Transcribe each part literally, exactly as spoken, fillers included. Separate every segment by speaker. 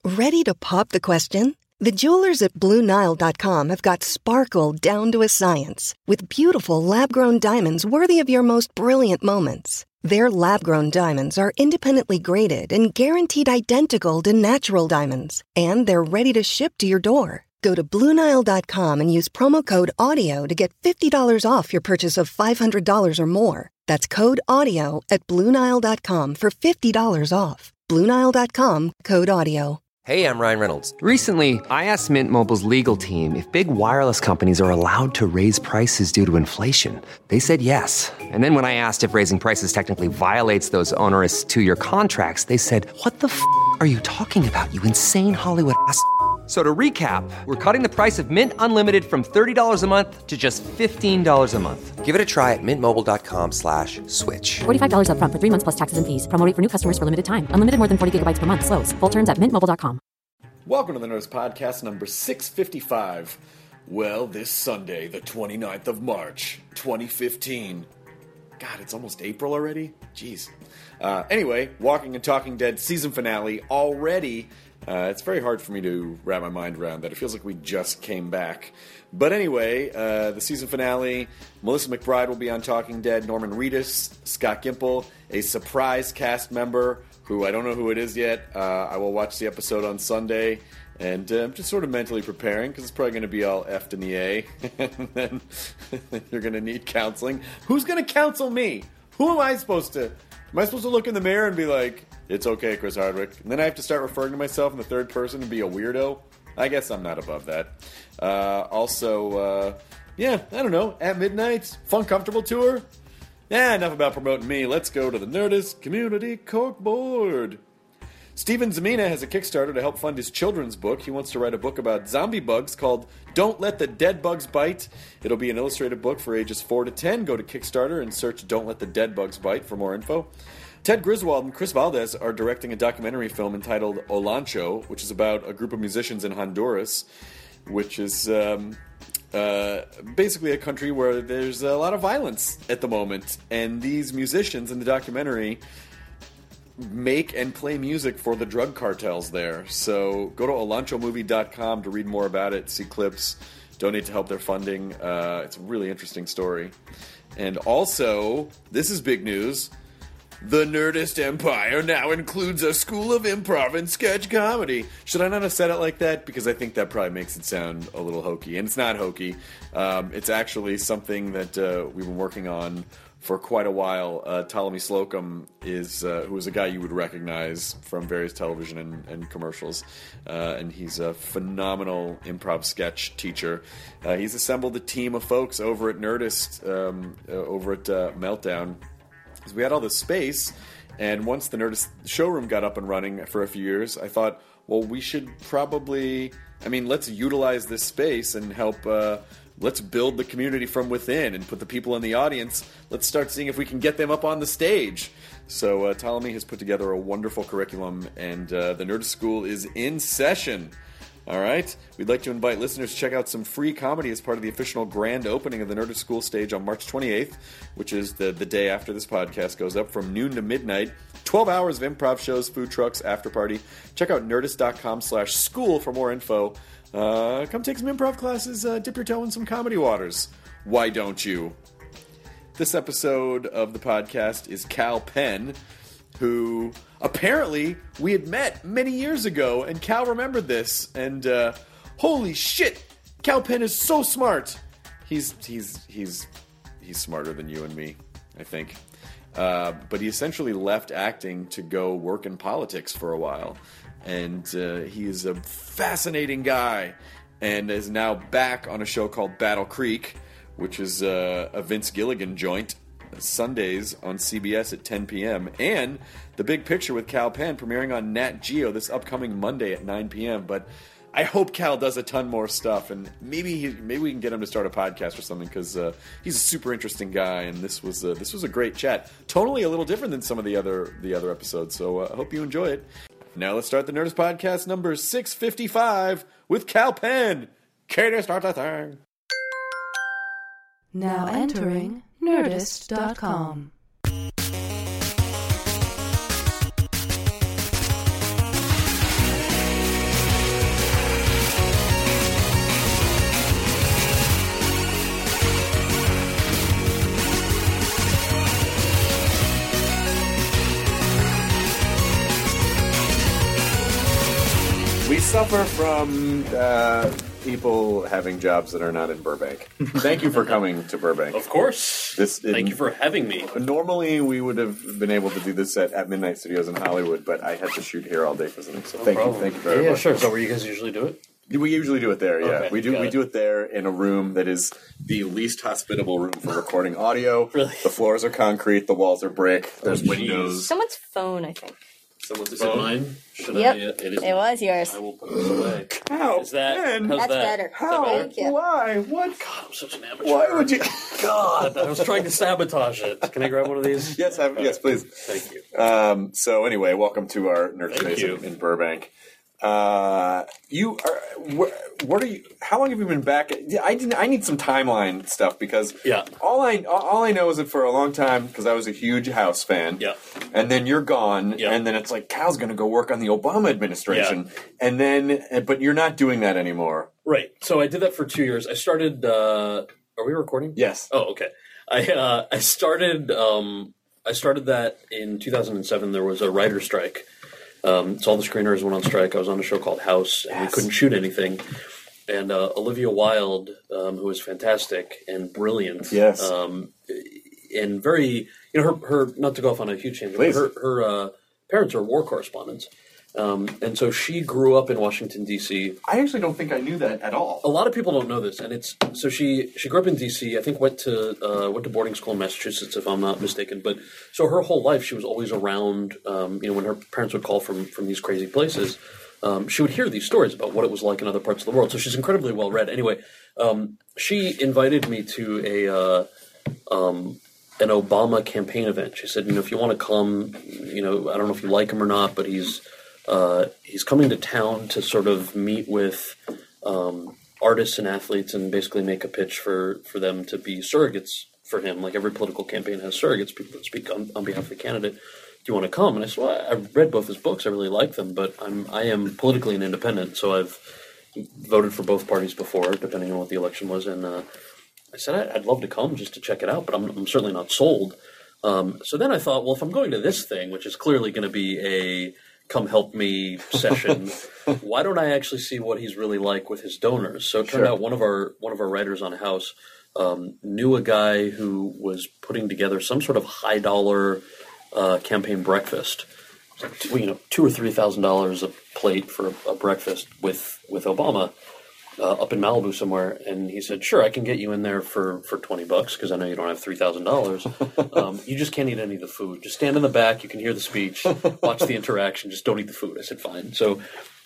Speaker 1: Ready to pop the question? The jewelers at Blue Nile dot com have got sparkle down to a science with beautiful lab-grown diamonds worthy of your most brilliant moments. Their lab-grown diamonds are independently graded and guaranteed identical to natural diamonds, and they're ready to ship to your door. Go to Blue Nile dot com and use promo code AUDIO to get fifty dollars off your purchase of five hundred dollars or more. That's code AUDIO at Blue Nile dot com for fifty dollars off. Blue Nile dot com, code AUDIO.
Speaker 2: Hey, I'm Ryan Reynolds. Recently, I asked Mint Mobile's legal team if big wireless companies are allowed to raise prices due to inflation. They said yes. And then when I asked if raising prices technically violates those onerous two-year contracts, they said, what the f*** are you talking about, you insane Hollywood ass f- So to recap, we're cutting the price of Mint Unlimited from thirty dollars a month to just fifteen dollars a month. Give it a try at mintmobile.com slash switch.
Speaker 3: forty-five dollars up front for three months plus taxes and fees. Promo rate for new customers for limited time. Unlimited more than forty gigabytes per month. Slows full terms at mint mobile dot com.
Speaker 4: Welcome to the Nerdist Podcast number six fifty-five. Well, this Sunday, the twenty-ninth of March, twenty fifteen. God, it's almost April already? Jeez. Uh, anyway, Walking and Talking Dead season finale already. Uh, it's very hard for me to wrap my mind around that. It feels like we just came back. But anyway, uh, the season finale, Melissa McBride will be on Talking Dead, Norman Reedus, Scott Gimple, a surprise cast member who I don't know who it is yet. Uh, I will watch the episode on Sunday, and uh, I'm just sort of mentally preparing because it's probably going to be all F'd in the A, and then you're going to need counseling. Who's going to counsel me? Who am I supposed to... Am I supposed to look in the mirror and be like, it's okay, Chris Hardwick? And then I have to start referring to myself in the third person and be a weirdo? I guess I'm not above that. Uh, also, uh, yeah, I don't know. At Midnight, Fun Comfortable Tour? Yeah, enough about promoting me. Let's go to the Nerdist Community Corkboard. Steven Zamina has a Kickstarter to help fund his children's book. He wants to write a book about zombie bugs called Don't Let the Dead Bugs Bite. It'll be an illustrated book for ages four to ten. Go to Kickstarter and search Don't Let the Dead Bugs Bite for more info. Ted Griswold and Chris Valdez are directing a documentary film entitled Olancho, which is about a group of musicians in Honduras, which is um, uh, basically a country where there's a lot of violence at the moment. And these musicians in the documentary make and play music for the drug cartels there. So go to olancho movie dot com to read more about it, see clips, donate to help their funding. Uh, it's a really interesting story. And also, this is big news, the Nerdist Empire now includes a school of improv and sketch comedy. Should I not have said it like that? Because I think that probably makes it sound a little hokey. And it's not hokey. Um, it's actually something that uh, we've been working on for quite a while. uh, Ptolemy Slocum is uh, who is a guy you would recognize from various television and, and commercials, uh, and he's a phenomenal improv sketch teacher. Uh, he's assembled a team of folks over at Nerdist, um, uh, over at uh, Meltdown. So we had all this space, and once the Nerdist showroom got up and running for a few years, I thought, well, we should probably, I mean, let's utilize this space and help. Uh, Let's build the community from within and put the people in the audience. Let's start seeing if we can get them up on the stage. So uh, Ptolemy has put together a wonderful curriculum, and uh, the Nerdist School is in session. All right? We'd like to invite listeners to check out some free comedy as part of the official grand opening of the Nerdist School stage on March twenty-eighth, which is the, the day after this podcast goes up, from noon to midnight. twelve hours of improv shows, food trucks, after party. Check out nerdist.com slash school for more info. Uh, come take some improv classes, uh, dip your toe in some comedy waters. Why don't you? This episode of the podcast is Kal Penn, who apparently we had met many years ago, and Cal remembered this, and uh, holy shit, Kal Penn is so smart. He's he's he's he's smarter than you and me, I think. Uh, but he essentially left acting to go work in politics for a while. And uh, he is a fascinating guy, and is now back on a show called Battle Creek, which is uh, a Vince Gilligan joint, Sundays on C B S at ten p.m. And The Big Picture with Kal Penn premiering on Nat Geo this upcoming Monday at nine p.m. But I hope Cal does a ton more stuff, and maybe he, maybe we can get him to start a podcast or something, because uh, he's a super interesting guy, and this was uh, this was a great chat. Totally a little different than some of the other the other episodes, so uh, I hope you enjoy it. Now let's start the Nerdist Podcast number six fifty-five with Kal Penn. Katie, start the thing.
Speaker 5: Now entering Nerdist dot com.
Speaker 4: We suffer from uh, people having jobs that are not in Burbank. Thank you for coming to Burbank.
Speaker 6: Of course.
Speaker 4: This,
Speaker 6: Thank
Speaker 4: in,
Speaker 6: you for having me.
Speaker 4: Normally, we would have been able to do this at, at Midnight Studios in Hollywood, but I had to shoot here all day for something. So
Speaker 6: No
Speaker 4: thank
Speaker 6: problem.
Speaker 4: you, thank you very
Speaker 6: yeah,
Speaker 4: much.
Speaker 6: Yeah, sure. Is that where you guys usually do it?
Speaker 4: We usually do it there. Yeah,
Speaker 6: Okay,
Speaker 4: we do.
Speaker 6: got
Speaker 4: We
Speaker 6: it.
Speaker 4: do it there in a room that is the least hospitable room for recording audio.
Speaker 6: Really?
Speaker 4: The floors are concrete. The walls are brick. There's
Speaker 6: Oh,
Speaker 4: windows.
Speaker 7: Someone's phone, I think.
Speaker 4: Someone's
Speaker 6: Is it mine? Should
Speaker 7: Yep.
Speaker 6: I? Uh, it is.
Speaker 7: It was yours.
Speaker 6: I will put this away.
Speaker 4: How?
Speaker 6: Is that?
Speaker 4: Ben?
Speaker 6: How's
Speaker 7: That's
Speaker 6: that?
Speaker 7: better.
Speaker 6: Is that better?
Speaker 7: Thank you.
Speaker 4: Why? What?
Speaker 6: God, I'm such an amateur.
Speaker 4: Why would you?
Speaker 6: God, I was trying to sabotage it. Can I grab one of these?
Speaker 4: Yes, have, yes, please.
Speaker 6: Thank you.
Speaker 4: Um, so anyway, welcome to our nerd
Speaker 6: Thank
Speaker 4: space
Speaker 6: you.
Speaker 4: in, in Burbank. Uh, you are. Wh- what are you? How long have you been back? I didn't. I need some timeline stuff because
Speaker 6: Yeah.
Speaker 4: all I all I know is that for a long time because I was a huge House fan.
Speaker 6: Yeah.
Speaker 4: And then you're gone,
Speaker 6: Yeah.
Speaker 4: and then it's like Cal's going to go work on the Obama administration, and then but you're not doing that anymore.
Speaker 6: Right. So I did that for two years. I started. Uh, are we recording?
Speaker 4: Yes.
Speaker 6: Oh, okay. I uh, I started. Um, I started that in two thousand seven. There was a writer strike. Um, so all the screeners went on strike. I was on a show called House, and
Speaker 4: Yes.
Speaker 6: we couldn't shoot anything. And uh, Olivia Wilde, um, who was fantastic and brilliant,
Speaker 4: Yes.
Speaker 6: um, and very, you know, her, her not to go off on a huge tangent, but
Speaker 4: Please.
Speaker 6: her, her uh, parents are war correspondents. Um, and so she grew up in Washington, D C.
Speaker 4: I actually don't think I knew that at all.
Speaker 6: A lot of people don't know this, and it's so she she grew up in D C. I think went to uh, went to boarding school in Massachusetts, if I'm not mistaken. But so her whole life she was always around. Um, you know, when her parents would call from from these crazy places, um, she would hear these stories about what it was like in other parts of the world. So she's incredibly well read. Anyway, um, she invited me to a uh, um, an Obama campaign event. She said, you know, if you want to come, you know, I don't know if you like him or not, but he's Uh, he's coming to town to sort of meet with um, artists and athletes and basically make a pitch for, for them to be surrogates for him. Like every political campaign has surrogates, people that speak on, on behalf of the candidate. Do you want to come? And I said, well, I've read both his books. I really like them, but I'm I am politically an independent, so I've voted for both parties before, depending on what the election was. And uh, I said, I'd love to come just to check it out, but I'm, I'm certainly not sold. Um, so then I thought, well, if I'm going to this thing, which is clearly going to be a come help me session, why don't I actually see what he's really like with his donors? So it turned
Speaker 4: Sure.
Speaker 6: out one of our one of our writers on House um, knew a guy who was putting together some sort of high dollar uh, campaign breakfast. You know, two or three thousand dollars a plate for a, a breakfast with with Obama uh, up in Malibu somewhere, and he said, "Sure, I can get you in there for, for twenty bucks because I know you don't have three thousand dollars. Um, you just can't eat any of the food. Just stand in the back. You can hear the speech, watch the interaction. Just don't eat the food." I said, "Fine." So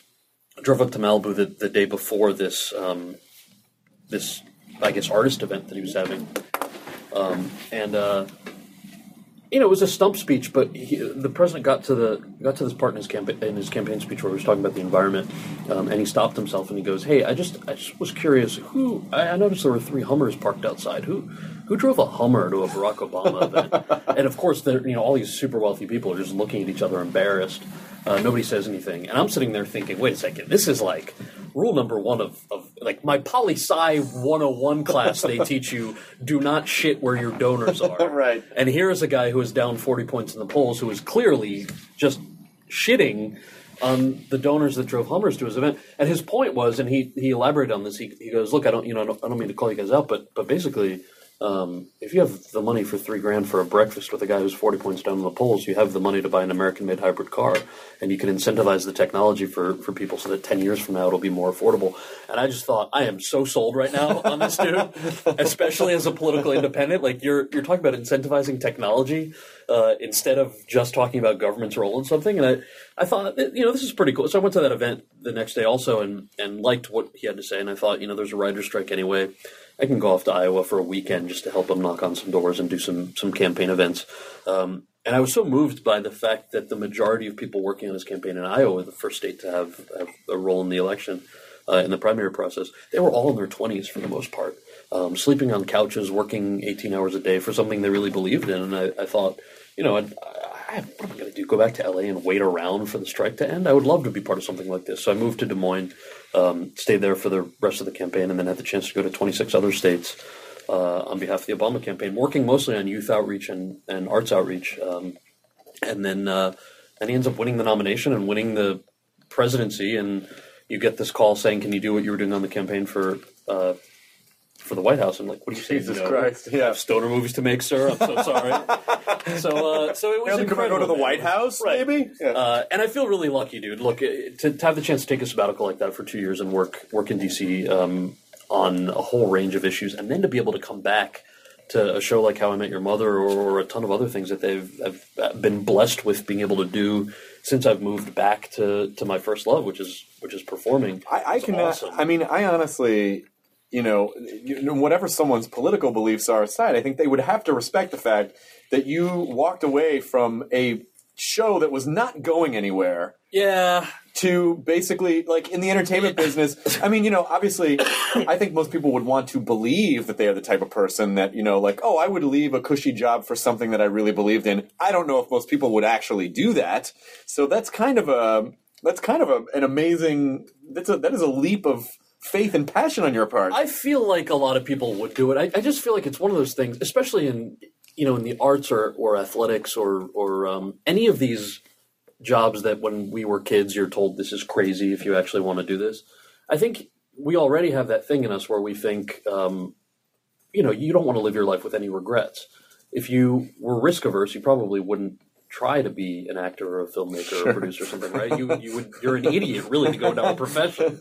Speaker 6: I drove up to Malibu the, the day before this um, this I guess artist event that he was having, um, and. Uh, You know, it was a stump speech, but he, the president got to the got to this part in his campaign in his campaign speech where he was talking about the environment, um, and he stopped himself and he goes, "Hey, I just I just was curious. Who I, I noticed there were three Hummers parked outside. Who who drove a Hummer to a Barack Obama event?" And of course, there you know all these super wealthy people are just looking at each other embarrassed. Uh, nobody says anything, and I'm sitting there thinking, "Wait a second, this is like." Rule number one of, of like my poli-sci one oh one class, they teach you do not shit where your donors are.
Speaker 4: Right.
Speaker 6: And here's a guy who is down forty points in the polls who is clearly just shitting on the donors that drove Hummers to his event. And his point was, and he, he elaborated on this, he, he goes, look, I don't, you know, I don't, I don't mean to call you guys out, but, but basically, um, if you have the money for three grand for a breakfast with a guy who's forty points down in the polls, you have the money to buy an American-made hybrid car, and you can incentivize the technology for, for people so that ten years from now it'll be more affordable. And I just thought, I am so sold right now on this dude, especially as a political independent. Like you're you're talking about incentivizing technology uh, instead of just talking about government's role in something. And I, I thought, you know, this is pretty cool. So I went to that event the next day also and, and liked what he had to say. And I thought, you know, there's a writer's strike anyway. I can go off to Iowa for a weekend just to help him knock on some doors and do some some campaign events. Um, and I was so moved by the fact that the majority of people working on his campaign in Iowa, the first state to have, have a role in the election, uh, in the primary process, they were all in their twenties for the most part, um, sleeping on couches, working eighteen hours a day for something they really believed in. And I, I thought, you know, I'd, I, what am I going to do? Go back to L A and wait around for the strike to end? I would love to be part of something like this. So I moved to Des Moines. Um, stayed there for the rest of the campaign and then had the chance to go to twenty-six other states uh, on behalf of the Obama campaign, working mostly on youth outreach and, and arts outreach. Um, and then uh, and he ends up winning the nomination and winning the presidency. And you get this call saying, "Can you do what you were doing on the campaign for uh, for the White House?" I'm like, "What do you say?"
Speaker 4: Jesus
Speaker 6: you know,
Speaker 4: Christ! Yeah,
Speaker 6: I have stoner movies to make, sir. I'm so sorry. so, uh, so it was
Speaker 4: incredible. Could I go to the White House,
Speaker 6: right.
Speaker 4: maybe? Yeah.
Speaker 6: Uh, and I feel really lucky, dude. Look, to, to have the chance to take a sabbatical like that for two years and work work in D C um, on a whole range of issues, and then to be able to come back to a show like How I Met Your Mother or, or a ton of other things that they've I've been blessed with being able to do since I've moved back to, to my first love, which is which is performing.
Speaker 4: I, I cannot. Awesome. I mean, I honestly, you know, you know, whatever someone's political beliefs are aside, I think they would have to respect the fact that you walked away from a show that was not going anywhere.
Speaker 6: Yeah.
Speaker 4: To basically, like, in the entertainment business, I mean, you know, obviously, I think most people would want to believe that they are the type of person that, you know, like, oh, I would leave a cushy job for something that I really believed in. I don't know if most people would actually do that. So that's kind of a, that's kind of a, an amazing, that's a, that is a leap of faith and passion on your part.
Speaker 6: I feel like a lot of people would do it. I, I just feel like it's one of those things, especially in, you know, in the arts or, or athletics or, or um, any of these jobs that when we were kids, you're told this is crazy if you actually want to do this. I think we already have that thing in us where we think, um, you know, you don't want to live your life with any regrets. If you were risk averse, you probably wouldn't try to be an actor or a filmmaker sure. or a producer or something, right? You, you would, you're an idiot, really, to go down a profession.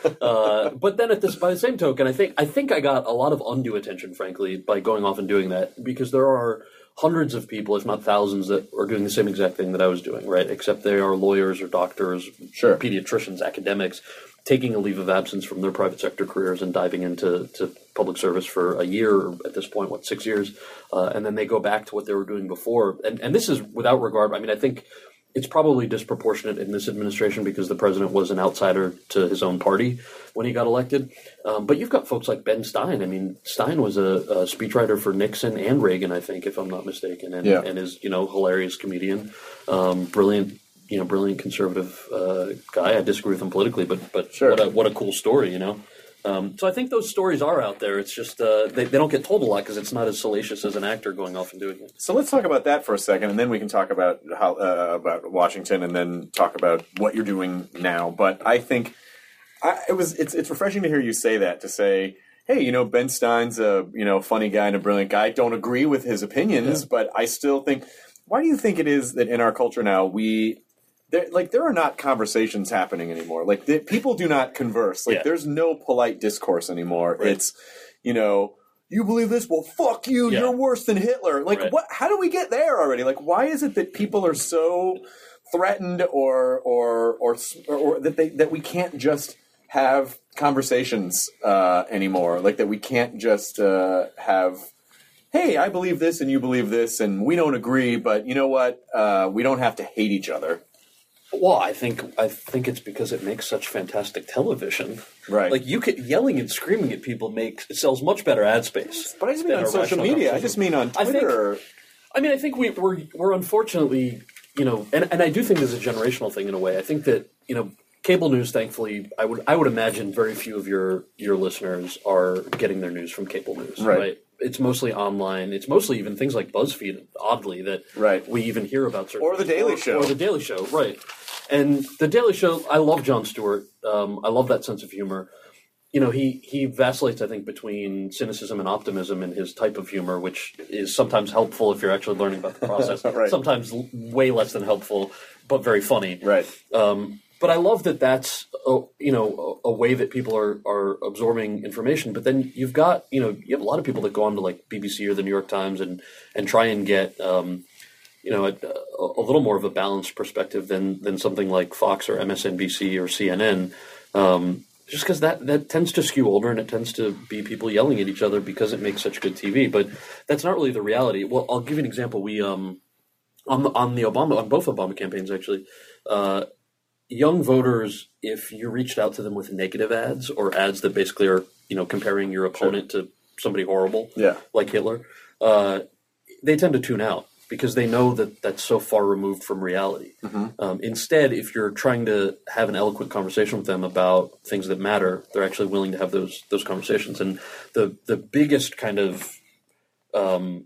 Speaker 6: Uh, but then at this, by the same token, I think, I think I got a lot of undue attention, frankly, by going off and doing that, because there are hundreds of people, if not thousands, that are doing the same exact thing that I was doing, right? Except they are lawyers or doctors,
Speaker 4: sure.
Speaker 6: pediatricians, academics, taking a leave of absence from their private sector careers and diving into to public service for a year, at this point, what, six years, uh, and then they go back to what they were doing before. And, and this is without regard. I mean, I think it's probably disproportionate in this administration because the president was an outsider to his own party when he got elected. Um, but you've got folks like Ben Stein. I mean, Stein was a, a speechwriter for Nixon and Reagan, I think, if I'm not mistaken, and,
Speaker 4: yeah.
Speaker 6: and is, you know, hilarious comedian, um, brilliant, you know, brilliant conservative uh, guy. I disagree with him politically, but but
Speaker 4: sure.
Speaker 6: what a what a cool story, you know. Um, so I think those stories are out there. It's just uh, they, they don't get told a lot because it's not as salacious as an actor going off and doing it.
Speaker 4: So let's talk about that for a second, and then we can talk about how uh, about Washington, and then talk about what you're doing now. But I think I, it was it's it's refreshing to hear you say that. To say, hey, you know, Ben Stein's a you know funny guy and a brilliant guy. I don't agree with his opinions, yeah. but I still think. Why do you think it is that in our culture now we There, like there are not conversations happening anymore. Like the, people do not converse. Like
Speaker 6: yeah.
Speaker 4: there's no polite discourse anymore. Right. It's, you know, you believe this? Well, fuck you. Yeah. You're worse than Hitler. Like
Speaker 6: right.
Speaker 4: what? How do we get there already? Like why is it that people are so threatened or or or or, or that they that we can't just have conversations uh, anymore? Like that we can't just uh, have. Hey, I believe this and you believe this, and we don't agree. But you know what? Uh, we don't have to hate each other.
Speaker 6: Well, I think I think it's because it makes such fantastic television.
Speaker 4: Right.
Speaker 6: Like you could yelling and screaming at people makes it sells much better ad space.
Speaker 4: But I just mean on social media. I just mean on Twitter.
Speaker 6: I, think, I mean, I think we, we're we're unfortunately, you know, and, and I do think there's a generational thing in a way. I think that, you know, cable news, thankfully, I would I would imagine very few of your your listeners are getting their news from cable news.
Speaker 4: Right.
Speaker 6: right? It's mostly online. It's mostly even things like BuzzFeed, oddly, that
Speaker 4: right.
Speaker 6: we even hear about. Certain
Speaker 4: or The Daily
Speaker 6: or,
Speaker 4: Show.
Speaker 6: Or The Daily Show, right. And The Daily Show, I love Jon Stewart. Um, I love that sense of humor. You know, he, he vacillates, I think, between cynicism and optimism in his type of humor, which is sometimes helpful if you're actually learning about the process.
Speaker 4: right.
Speaker 6: Sometimes l- way less than helpful, but very funny.
Speaker 4: Right.
Speaker 6: Um, but I love that that's, a, you know, a, a way that people are, are absorbing information. But then you've got, you know, you have a lot of people that go on to like B B C or the New York Times and, and try and get, um, you know, a, a little more of a balanced perspective than than something like Fox or M S N B C or C N N, um, just because that, that tends to skew older and it tends to be people yelling at each other because it makes such good T V. But that's not really the reality. Well, I'll give you an example. We um, on the, on the Obama on both Obama campaigns actually, uh, young voters, if you reached out to them with negative ads or ads that basically are, you know, comparing your opponent sure. to somebody horrible,
Speaker 4: yeah.
Speaker 6: like Hitler, uh, they tend to tune out. Because they know that that's so far removed from reality.
Speaker 4: Mm-hmm.
Speaker 6: Um, instead, if you're trying to have an eloquent conversation with them about things that matter, they're actually willing to have those those conversations. And the the biggest kind of um,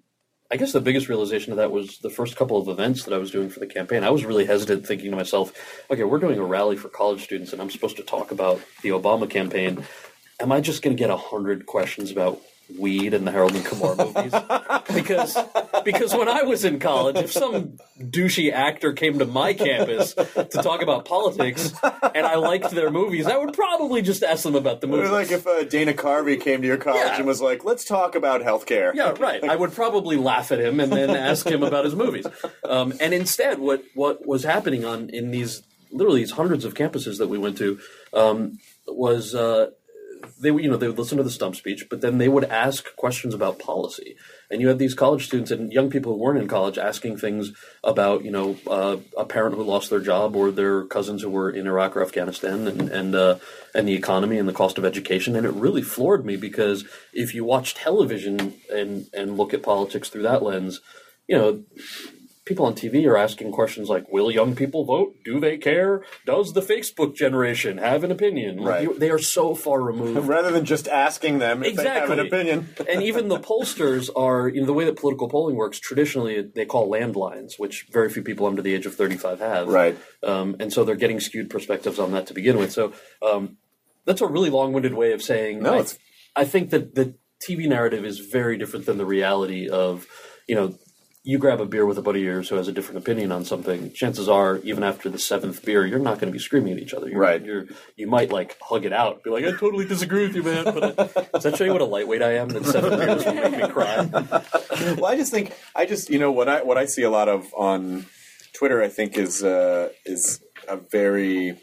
Speaker 6: I guess the biggest realization of that was the first couple of events that I was doing for the campaign. I was really hesitant, thinking to myself, okay, we're doing a rally for college students and I'm supposed to talk about the Obama campaign. Am I just going to get a hundred questions about weed and the Harold and Kumar movies? Because because when I was in college, if some douchey actor came to my campus to talk about politics and I liked their movies, I would probably just ask them about the movies.
Speaker 4: Or like if uh, Dana Carvey came to your college
Speaker 6: Yeah.
Speaker 4: and was like, let's talk about healthcare.
Speaker 6: Yeah, right. I would probably laugh at him and then ask him about his movies. Um, and instead, what, what was happening on in these literally these hundreds of campuses that we went to um, was uh, they you know they would listen to the stump speech, but then they would ask questions about policy. And you had these college students and young people who weren't in college asking things about you know uh, a parent who lost their job or their cousins who were in Iraq or Afghanistan and and uh, and the economy and the cost of education. And it really floored me because if you watch television and and look at politics through that lens, you know. People on T V are asking questions like, will young people vote? Do they care? Does the Facebook generation have an opinion?
Speaker 4: Right.
Speaker 6: You, they are so far removed.
Speaker 4: Rather than just asking them if
Speaker 6: Exactly.
Speaker 4: they have an opinion.
Speaker 6: And even the pollsters are, you know, the way that political polling works, traditionally they call landlines, which very few people under the age of thirty-five have.
Speaker 4: Right.
Speaker 6: Um, and so they're getting skewed perspectives on that to begin with. So um, that's a really long-winded way of saying
Speaker 4: No,
Speaker 6: I,
Speaker 4: it's-
Speaker 6: I think that the T V narrative is very different than the reality of, you know, you grab a beer with a buddy of yours who has a different opinion on something, chances are, even after the seventh beer, you're not going to be screaming at each other. You're,
Speaker 4: Right.
Speaker 6: You're, you might, like, hug it out, be like, I totally disagree with you, man. But I, does that show you what a lightweight I am? That seven beers will make me cry?
Speaker 4: Well, I just think I just you know what I what I see a lot of on Twitter. I think is uh, is a very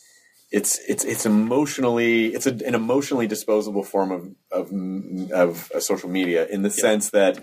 Speaker 4: it's it's it's emotionally it's a, an emotionally disposable form of of of uh, social media in the
Speaker 6: Yeah.
Speaker 4: sense that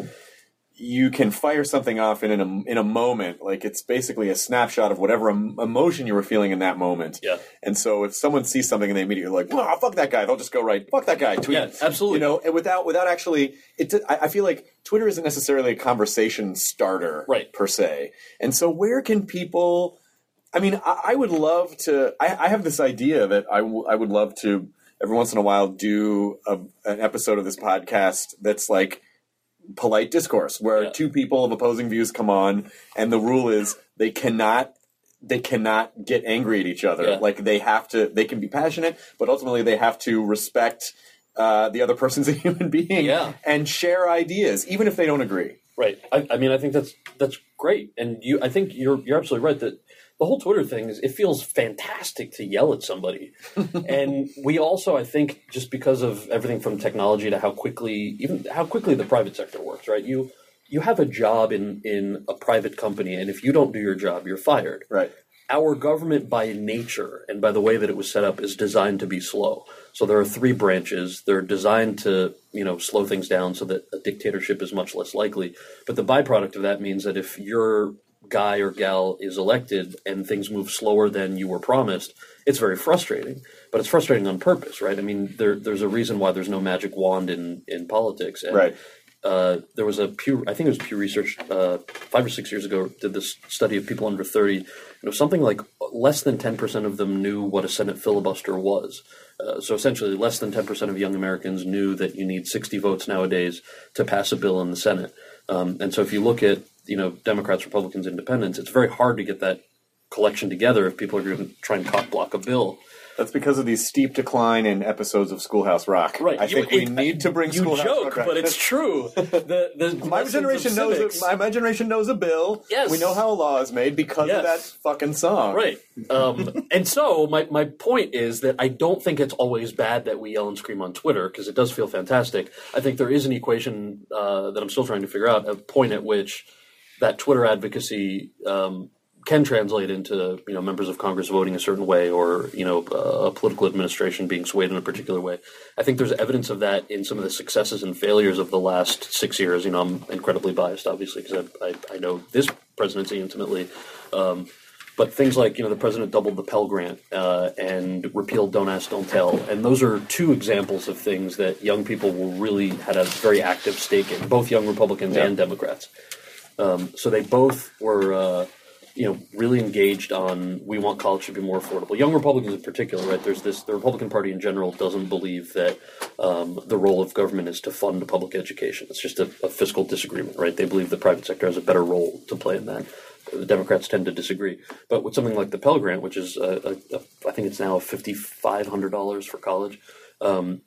Speaker 4: you can fire something off in a in a moment, like it's basically a snapshot of whatever em- emotion you were feeling in that moment.
Speaker 6: Yeah.
Speaker 4: And so if someone sees something and they immediately like, "Wow, fuck that guy," they'll just go right, "Fuck that guy," tweet.
Speaker 6: Yeah, absolutely.
Speaker 4: You know, and without without actually, it. I I feel like Twitter isn't necessarily a conversation starter,
Speaker 6: Right.
Speaker 4: per se. And so where can people? I mean, I, I would love to. I, I have this idea that I, w- I would love to every once in a while do a, an episode of this podcast that's like polite discourse, where
Speaker 6: Yeah.
Speaker 4: two people of opposing views come on, and the rule is they cannot they cannot get angry at each other.
Speaker 6: Yeah.
Speaker 4: Like they have to. They can be passionate, but ultimately they have to respect uh, the other person's a human being
Speaker 6: Yeah.
Speaker 4: and share ideas, even if they don't agree.
Speaker 6: Right. I, I mean, I think that's that's great, and you. I think you're you're absolutely right that the whole Twitter thing is. It feels fantastic to yell at somebody, and we also, I think, just because of everything from technology to how quickly, even how quickly the private sector works. Right. You you have a job in in a private company, and if you don't do your job, you're fired.
Speaker 4: Right.
Speaker 6: Our government, by nature and by the way that it was set up, is designed to be slow. So there are three branches. They're designed to, you know, slow things down so that a dictatorship is much less likely. But the byproduct of that means that if your guy or gal is elected and things move slower than you were promised, it's very frustrating. But it's frustrating on purpose, right? I mean, there, there's a reason why there's no magic wand in, in politics. And,
Speaker 4: Right.
Speaker 6: Uh, there was a Pew, I think it was Pew Research, uh, five or six years ago, did this study of people under thirty. And it was something like less than ten percent of them knew what a Senate filibuster was. Uh, so essentially, less than ten percent of young Americans knew that you need sixty votes nowadays to pass a bill in the Senate. Um, and so if you look at, you know, Democrats, Republicans, Independents, it's very hard to get that collection together if people are going to try and cock block a bill.
Speaker 4: That's because of the steep decline in episodes of Schoolhouse Rock.
Speaker 6: Right.
Speaker 4: I
Speaker 6: You-
Speaker 4: think we
Speaker 6: it-
Speaker 4: need to bring
Speaker 6: You
Speaker 4: Schoolhouse
Speaker 6: joke,
Speaker 4: Rock.
Speaker 6: but it's true. The, the
Speaker 4: My
Speaker 6: lessons
Speaker 4: generation
Speaker 6: of
Speaker 4: knows
Speaker 6: civics-
Speaker 4: it. My, my generation knows a bill.
Speaker 6: Yes.
Speaker 4: We know how a law is made because of that
Speaker 6: Yes.
Speaker 4: fucking song.
Speaker 6: Right. Um, and so my, my point is that I don't think it's always bad that we yell and scream on Twitter because it does feel fantastic. I think there is an equation uh, that I'm still trying to figure out, a point at which that Twitter advocacy um, can translate into, you know, members of Congress voting a certain way or, you know, a political administration being swayed in a particular way. I think there's evidence of that in some of the successes and failures of the last six years. You know, I'm incredibly biased, obviously, because I, I, I know this presidency intimately. Um, but things like, you know, the president doubled the Pell Grant uh, and repealed Don't Ask, Don't Tell. And those are two examples of things that young people will really had a very active stake in, both young Republicans
Speaker 4: Yeah.
Speaker 6: and Democrats. Um, so they both were... Uh, you know, really engaged on we want college to be more affordable. Young Republicans in particular, right? There's this, the Republican Party in general doesn't believe that um, the role of government is to fund public education. It's just a, a fiscal disagreement, right? They believe the private sector has a better role to play in that. The Democrats tend to disagree. But with something like the Pell Grant, which is, a, a, a, I think it's now five thousand five hundred dollars for college, um,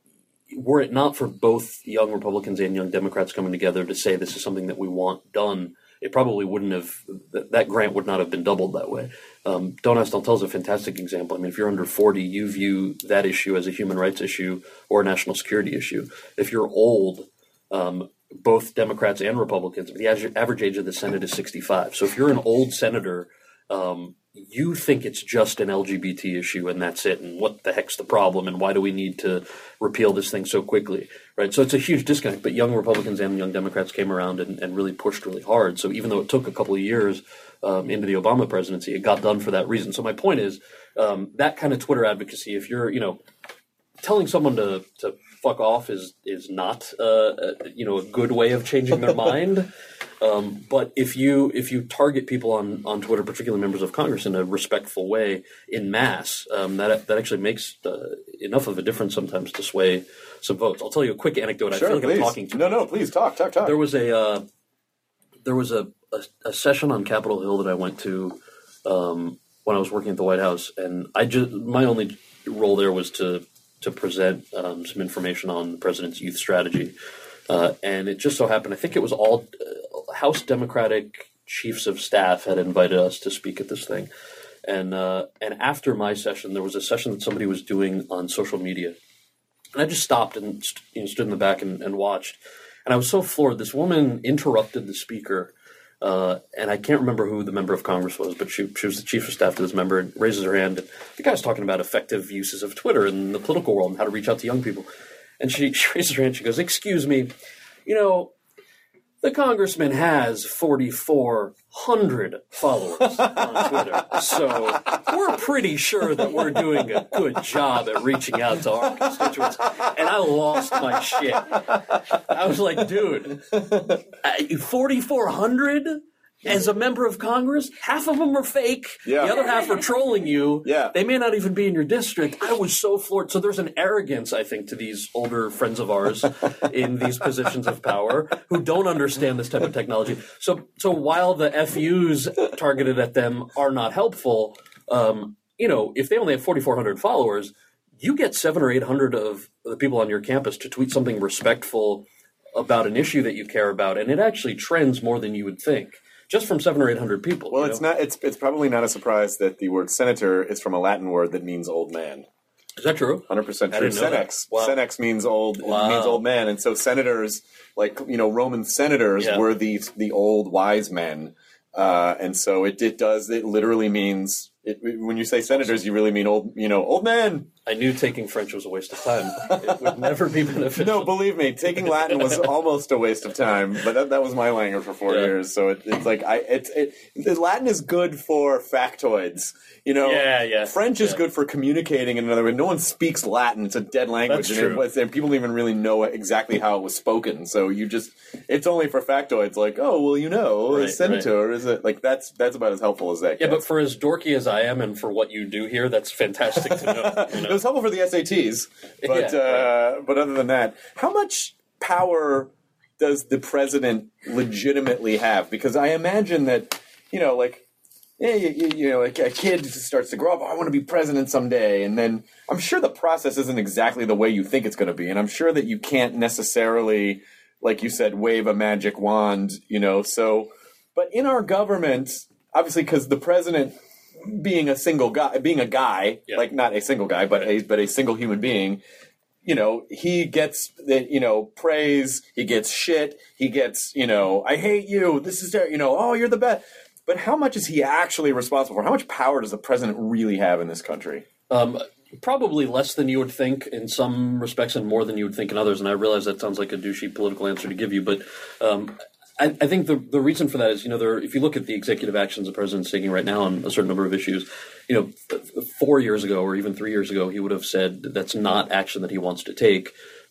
Speaker 6: were it not for both young Republicans and young Democrats coming together to say this is something that we want done, it probably wouldn't have, that, that grant would not have been doubled that way. Um, Don't Ask, Don't Tell is a fantastic example. I mean, if you're under forty, you view that issue as a human rights issue or a national security issue. If you're old, um, both Democrats and Republicans, the average age of the Senate is sixty-five. So if you're an old senator, um, you think it's just an L G B T issue and that's it, and what the heck's the problem, and why do we need to repeal this thing so quickly, right? So it's a huge disconnect, but young Republicans and young Democrats came around and, and really pushed really hard. So even though it took a couple of years um, into the Obama presidency, it got done for that reason. So my point is um, that kind of Twitter advocacy, if you're, you know, telling someone to, to fuck off is is not uh, a, you know, a good way of changing their mind. Um, but if you if you target people on, on Twitter, particularly members of Congress, in a respectful way in mass, um, that that actually makes uh, enough of a difference sometimes to sway some votes. I'll tell you a quick anecdote.
Speaker 4: Sure,
Speaker 6: I feel like
Speaker 4: please.
Speaker 6: I'm talking to
Speaker 4: No, no, please talk, talk, talk.
Speaker 6: There was a uh, there was a, a, a session on Capitol Hill that I went to um, when I was working at the White House, and I just my only role there was to to present um, some information on the president's youth strategy. Uh, and it just so happened, I think it was all uh, House Democratic chiefs of staff had invited us to speak at this thing. And uh, and after my session, there was a session that somebody was doing on social media. And I just stopped and st- you know, stood in the back and, and watched. And I was so floored. This woman interrupted the speaker. Uh, and I can't remember who the member of Congress was, but she, she was the chief of staff to this member, and raises her hand. And the guy was talking about effective uses of Twitter in the political world and how to reach out to young people. And she, she raises her hand. She goes, "Excuse me, you know, the congressman has forty-four hundred followers on Twitter, so we're pretty sure that we're doing a good job at reaching out to our constituents." And I lost my shit. I was like, dude, forty-four hundred as a member of Congress? Half of them are fake.
Speaker 4: Yeah.
Speaker 6: The other half are trolling you.
Speaker 4: Yeah.
Speaker 6: They may not even be in your district. I was so floored. So there's an arrogance, I think, to these older friends of ours in these positions of power who don't understand this type of technology. So so while the F Us targeted at them are not helpful, um, you know, if they only have forty-four hundred followers, you get seven or eight hundred of the people on your campus to tweet something respectful about an issue that you care about, and it actually trends more than you would think. Just from seven or eight hundred people.
Speaker 4: Well,
Speaker 6: you
Speaker 4: it's
Speaker 6: know?
Speaker 4: not. It's it's probably not a surprise that the word senator is from a Latin word that means old man.
Speaker 6: Is that true?
Speaker 4: Hundred percent
Speaker 6: I
Speaker 4: true.
Speaker 6: didn't know that.
Speaker 4: Senex.
Speaker 6: Wow.
Speaker 4: Senex means old.
Speaker 6: Wow.
Speaker 4: It means old man, and so senators, like you know, Roman senators
Speaker 6: Yeah.
Speaker 4: were the the old wise men, uh, and so it it does. It literally means it, when you say senators, you really mean old. You know, old men.
Speaker 6: I knew taking French was a waste of time. It would never be beneficial.
Speaker 4: No, believe me, taking Latin was almost a waste of time, but that, that was my language for four
Speaker 6: Yeah.
Speaker 4: years. So it, it's like I, it's it, the Latin is good for factoids. You know,
Speaker 6: Yeah, yeah,
Speaker 4: French is
Speaker 6: yeah.
Speaker 4: good for communicating in another way. No one speaks Latin; it's a dead language,
Speaker 6: That's
Speaker 4: and,
Speaker 6: true.
Speaker 4: it was, and people don't even really know exactly how it was spoken. So you just, it's only for factoids. Like, oh, well, you know,
Speaker 6: Right,
Speaker 4: a senator is it like that's that's about as helpful as that.
Speaker 6: Yeah,
Speaker 4: gets.
Speaker 6: but for as dorky as I am and for what you do here, that's fantastic to know. You
Speaker 4: It
Speaker 6: know?
Speaker 4: was helpful for the S A Ts, but
Speaker 6: Yeah,
Speaker 4: uh, but other than that, how much power does the president legitimately have? Because I imagine that, you know, like, yeah, you, you, you know, like a kid starts to grow up, oh, I want to be president someday, and then I'm sure the process isn't exactly the way you think it's going to be, and I'm sure that you can't necessarily, like you said, wave a magic wand, you know. So, but in our government, obviously, because the president, being a single guy, being a guy,
Speaker 6: Yeah.
Speaker 4: like not a single guy, but a but a single human being, you know, he gets the you know praise, he gets shit, he gets you know, I hate you, this is ter- you know, oh, you're the best. But how much is he actually responsible for? How much power does the president really have in this country?
Speaker 6: Um, probably less than you would think in some respects and more than you would think in others. And I realize that sounds like a douchey political answer to give you, but um, I, I think the the reason for that is, you know, there, if you look at the executive actions the president's taking right now on a certain number of issues, you know, four years ago or even three years ago, he would have said that's not action that he wants to take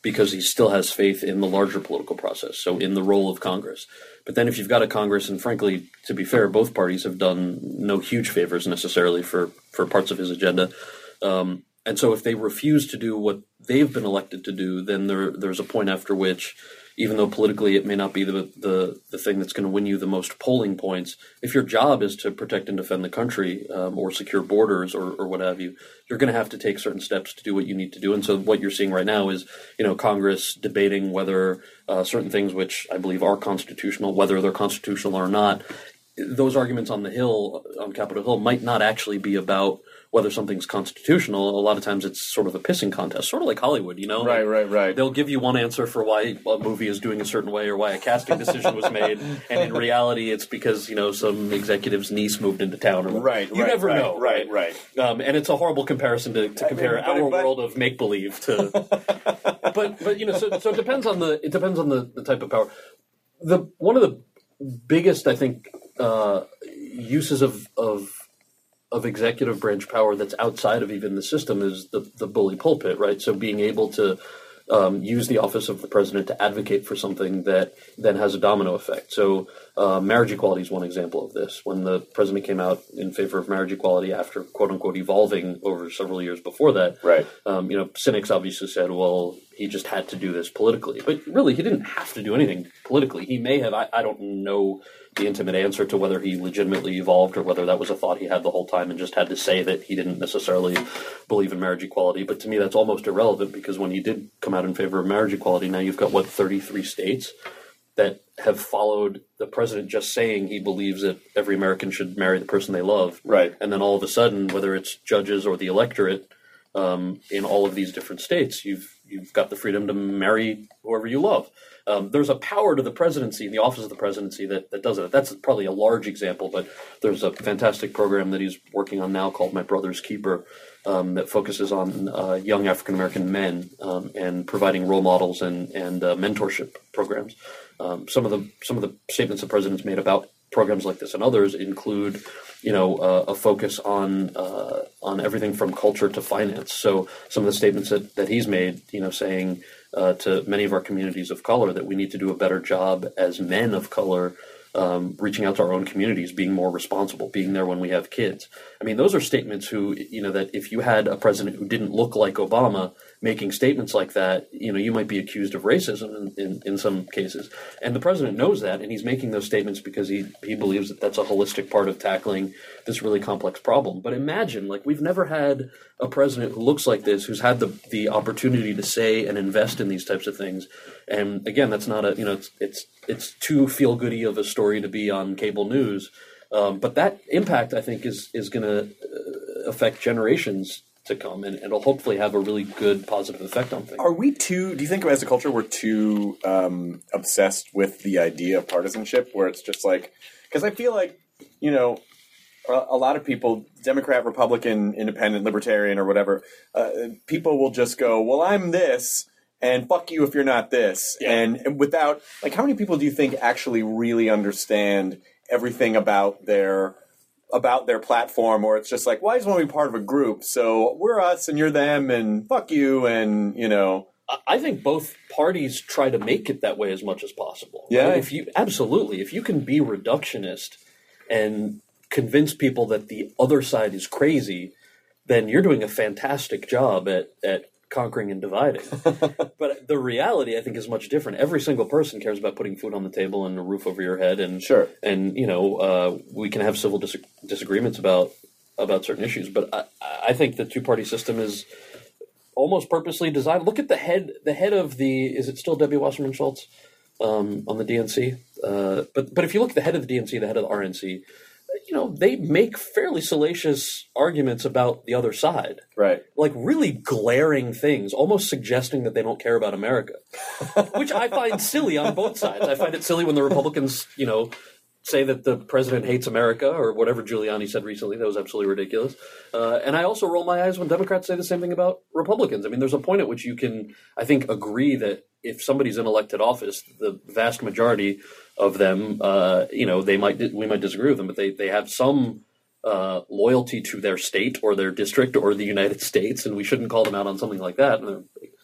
Speaker 6: because he still has faith in the larger political process, so in the role of Congress. But then if you've got a Congress, and frankly, to be fair, both parties have done no huge favors necessarily for, for parts of his agenda. Um, and so if they refuse to do what they've been elected to do, then there there's a point after which, even though politically it may not be the the, the thing that's going to win you the most polling points, if your job is to protect and defend the country um, or secure borders or, or what have you, you're going to have to take certain steps to do what you need to do. And so what you're seeing right now is, you know, Congress debating whether uh, certain things which I believe are constitutional, whether they're constitutional or not. Those arguments on the Hill, on Capitol Hill, might not actually be about whether something's constitutional. A lot of times it's sort of a pissing contest, sort of like Hollywood, you know?
Speaker 4: Right,
Speaker 6: like,
Speaker 4: right, right.
Speaker 6: They'll give you one answer for why a movie is doing a certain way or why a casting decision was made, and in reality it's because, you know, some executive's niece moved into town. Or
Speaker 4: right,
Speaker 6: You
Speaker 4: right,
Speaker 6: never
Speaker 4: right,
Speaker 6: know.
Speaker 4: Right, right.
Speaker 6: Um, and it's a horrible comparison to, to compare
Speaker 4: I mean, but,
Speaker 6: our
Speaker 4: but,
Speaker 6: world of make-believe to... but, but you know, so, so it depends on the it depends on the, the type of power. The One of the biggest, I think, uh, uses of, of of executive branch power that's outside of even the system is the, the bully pulpit, right? So being able to um, use the office of the president to advocate for something that then has a domino effect. So uh, marriage equality is one example of this. When the president came out in favor of marriage equality after, quote unquote, evolving over several years before that,
Speaker 4: right?
Speaker 6: Um, you know, cynics obviously said, well, he just had to do this politically. But really, he didn't have to do anything politically. He may have, I, I don't know the intimate answer to whether he legitimately evolved or whether that was a thought he had the whole time and just had to say that he didn't necessarily believe in marriage equality. But to me, that's almost irrelevant, because when he did come out in favor of marriage equality, now you've got, what, thirty-three states that have followed the president just saying he believes that every American should marry the person they love.
Speaker 4: Right.
Speaker 6: And then all of a sudden, whether it's judges or the electorate, um, in all of these different states, you've you've got the freedom to marry whoever you love. Um, there's a power to the presidency, the office of the presidency, that, that does it. That's probably a large example, but there's a fantastic program that he's working on now called My Brother's Keeper, um, that focuses on uh, young African-American men um, and providing role models and, and uh, mentorship programs. Um, some of the some of the statements the president's made about programs like this and others include, you know, uh, a focus on uh, on everything from culture to finance. So some of the statements that, that he's made, you know, saying uh, to many of our communities of color that we need to do a better job as men of color, um, reaching out to our own communities, being more responsible, being there when we have kids. I mean, those are statements who, you know, that if you had a president who didn't look like Obama making statements like that, you know, you might be accused of racism in, in, in some cases. And the president knows that, and he's making those statements because he, he believes that that's a holistic part of tackling this really complex problem. But imagine, like, we've never had a president who looks like this, who's had the, the opportunity to say and invest in these types of things. And again, that's not a, you know, it's it's, it's too feel-goody of a story to be on cable news. Um, but that impact, I think, is, is going to affect generations to come, and it'll hopefully have a really good positive effect on things.
Speaker 4: Are we too, do you think as a culture we're too um, obsessed with the idea of partisanship, where it's just like, because I feel like, you know, a, a lot of people, Democrat, Republican, Independent, Libertarian, or whatever, uh, people will just go, well, I'm this, and fuck you if you're not this.
Speaker 6: Yeah.
Speaker 4: And, and without, like, how many people do you think actually really understand everything about their about their platform, or it's just like, well, I just want to be part of a group, so we're us and you're them, and fuck you, and, you know.
Speaker 6: I think both parties try to make it that way as much as possible.
Speaker 4: Yeah.
Speaker 6: Right? If you absolutely, if you can be reductionist and convince people that the other side is crazy, then you're doing a fantastic job at, at conquering and dividing. But the reality, I think, is much different. Every single person cares about putting food on the table and a roof over your head, and
Speaker 4: sure,
Speaker 6: and you know, uh, we can have civil dis- disagreements about about certain issues. But I, I think the two party system is almost purposely designed. Look at the head, the head of the. Is it still Debbie Wasserman Schultz um, on the D N C? Uh, but but if you look at the head of the D N C, the head of the R N C, you know, they make fairly salacious arguments about the other side.
Speaker 4: Right.
Speaker 6: Like really glaring things, almost suggesting that they don't care about America, which I find silly on both sides. I find it silly when the Republicans, you know, say that the president hates America, or whatever Giuliani said recently. That was absolutely ridiculous. Uh, and I also roll my eyes when Democrats say the same thing about Republicans. I mean, there's a point at which you can, I think, agree that if somebody's in elected office, the vast majority of them, uh, you know, they might we might disagree with them, but they, they have some uh, loyalty to their state or their district or the United States, and we shouldn't call them out on something like that. And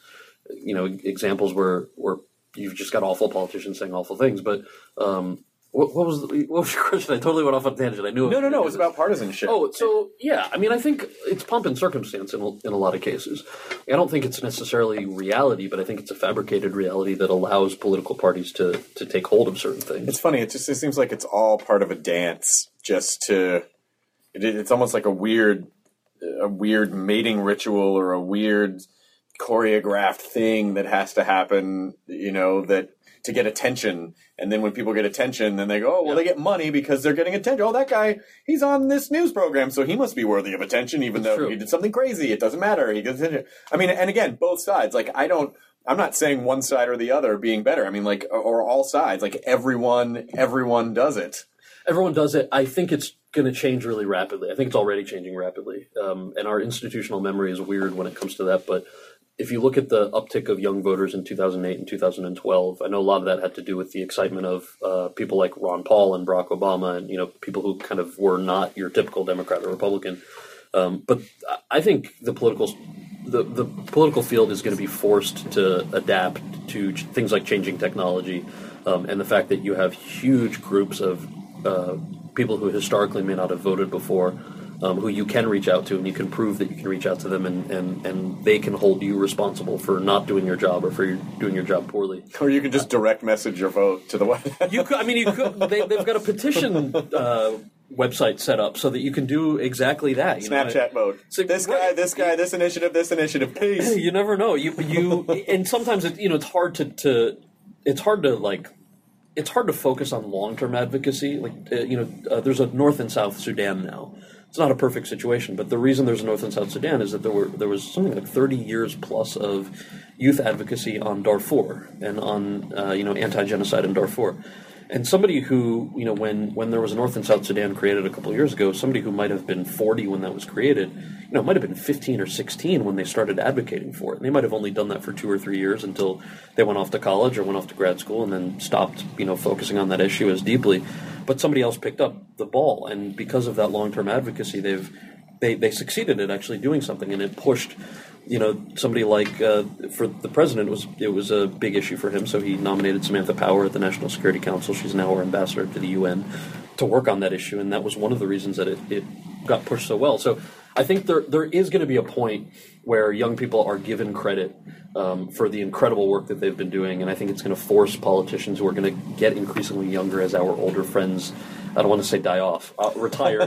Speaker 6: you know, examples where where you've just got awful politicians saying awful things. But um, what, what was the, what was your question? I totally went off on a tangent. I knew.
Speaker 4: No,
Speaker 6: it
Speaker 4: no, no. It was about partisanship.
Speaker 6: Oh, so yeah. I mean, I think it's pomp and circumstance in a, in a lot of cases. I don't think it's necessarily reality, but I think it's a fabricated reality that allows political parties to to take hold of certain things.
Speaker 4: It's funny. It just it seems like it's all part of a dance, just to. It, it's almost like a weird, a weird mating ritual or a weird choreographed thing that has to happen, you know, that to get attention. And then when people get attention, then they go, oh, well, yeah. they get money because they're getting attention. Oh, that guy, he's on this news program, so he must be worthy of attention, even
Speaker 6: That's
Speaker 4: though
Speaker 6: true.
Speaker 4: he did something crazy. It doesn't matter. He gets attention. I mean, and again, both sides. Like, I don't, I'm not saying one side or the other being better. I mean, like, or all sides. Like, everyone, everyone does it.
Speaker 6: Everyone does it. I think it's going to change really rapidly. I think it's already changing rapidly. Um, and our institutional memory is weird when it comes to that. But if you look at the uptick of young voters in two thousand eight and two thousand twelve, I know a lot of that had to do with the excitement of uh, people like Ron Paul and Barack Obama and, you know, people who kind of were not your typical Democrat or Republican. Um, but I think the political the, the political field is going to be forced to adapt to ch- things like changing technology um, and the fact that you have huge groups of uh, people who historically may not have voted before, um, who you can reach out to, and you can prove that you can reach out to them, and, and, and they can hold you responsible for not doing your job or for your, doing your job poorly.
Speaker 4: Or you can just direct message your vote to the White House.
Speaker 6: You could, I mean, you could. They, they've got a petition uh, website set up so that you can do exactly that. You
Speaker 4: Snapchat
Speaker 6: know?
Speaker 4: mode.
Speaker 6: So,
Speaker 4: this
Speaker 6: right.
Speaker 4: guy, this guy, this initiative, this initiative. Peace.
Speaker 6: You never know. You you and sometimes it, you know it's hard to, to it's hard to like. It's hard to focus on long-term advocacy. Like, uh, you know, uh, there's a North and South Sudan now. It's not a perfect situation, but the reason there's a North and South Sudan is that there were there was something like thirty years plus of youth advocacy on Darfur and on uh, you know anti-genocide in Darfur. And somebody who, you know, when, when there was a North and South Sudan created a couple of years ago, somebody who might have been forty when that was created, you know, might have been fifteen or sixteen when they started advocating for it. And they might have only done that for two or three years until they went off to college or went off to grad school and then stopped, you know, focusing on that issue as deeply. But somebody else picked up the ball. And because of that long-term advocacy, they've they, they succeeded at actually doing something. And it pushed, you know, somebody like, uh, for the president, it was it was a big issue for him, so he nominated Samantha Power at the National Security Council. She's now our ambassador to the U N to work on that issue, and that was one of the reasons that it, it got pushed so well. So I think there there is going to be a point where young people are given credit um, for the incredible work that they've been doing, and I think it's going to force politicians who are going to get increasingly younger as our older friends, I don't want to say die off, uh, retire.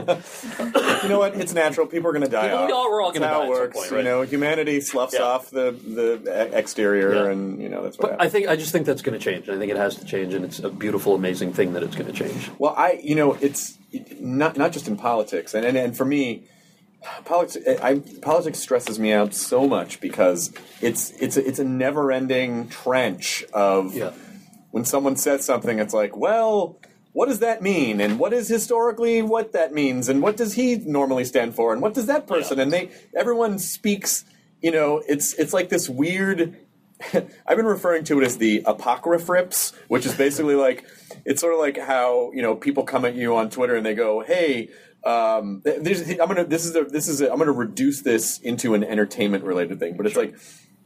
Speaker 4: You know what? It's natural. People are going to die
Speaker 6: People,
Speaker 4: off.
Speaker 6: we all, we're all going to die
Speaker 4: That's how it
Speaker 6: at
Speaker 4: works.
Speaker 6: some point, right?
Speaker 4: You know, humanity sloughs
Speaker 6: Yeah.
Speaker 4: off the the exterior,
Speaker 6: Yeah.
Speaker 4: and you know that's what
Speaker 6: But
Speaker 4: happens.
Speaker 6: I think I just think that's going to change. I think it has to change, and it's a beautiful, amazing thing that it's going to change.
Speaker 4: Well, I, you know, it's not not just in politics, and and, and for me, politics. I, politics stresses me out so much because it's it's a, it's a never-ending trench of
Speaker 6: Yeah.
Speaker 4: when someone says something, it's like, well, what does that mean, and what is historically what that means, and what does he normally stand for, and what does that person,
Speaker 6: Yeah.
Speaker 4: and they everyone speaks. You know, it's it's like this weird. I've been referring to it as the apocryphrips, which is basically like it's sort of like how you know people come at you on Twitter and they go, "Hey, um, there's, I'm gonna this is a, this is a, I'm gonna reduce this into an entertainment related thing." But it's like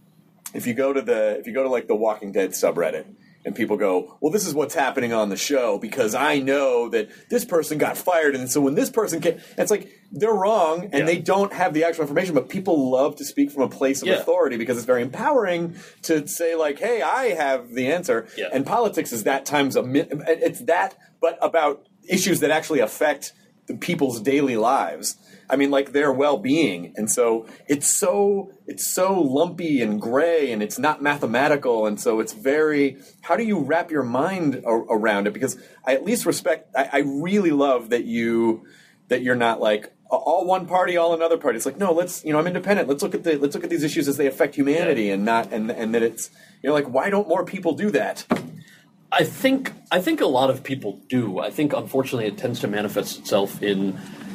Speaker 4: if you go to the if you go to like the Walking Dead subreddit. And people go, well, this is what's happening on the show because I know that this person got fired. And so when this person came, it's like they're wrong and
Speaker 6: Yeah.
Speaker 4: they don't have the actual information. But people love to speak from a place of
Speaker 6: Yeah.
Speaker 4: authority because it's very empowering to say like, hey, I have the answer.
Speaker 6: Yeah.
Speaker 4: And politics is that times a mi- it's that, but about issues that actually affect the people's daily lives. I mean, like their well-being, and so it's so it's so lumpy and gray, and it's not mathematical, and so it's very. How do you wrap your mind a- around it? Because I at least respect. I, I really love that you that you're not like all one party, all another party. It's like no, let's you know I'm independent. Let's look at the let's look at these issues as they affect humanity,
Speaker 6: Yeah.
Speaker 4: and not and and that it's you know like why don't more people do that?
Speaker 6: I think I think a lot of people do. I think unfortunately it tends to manifest itself in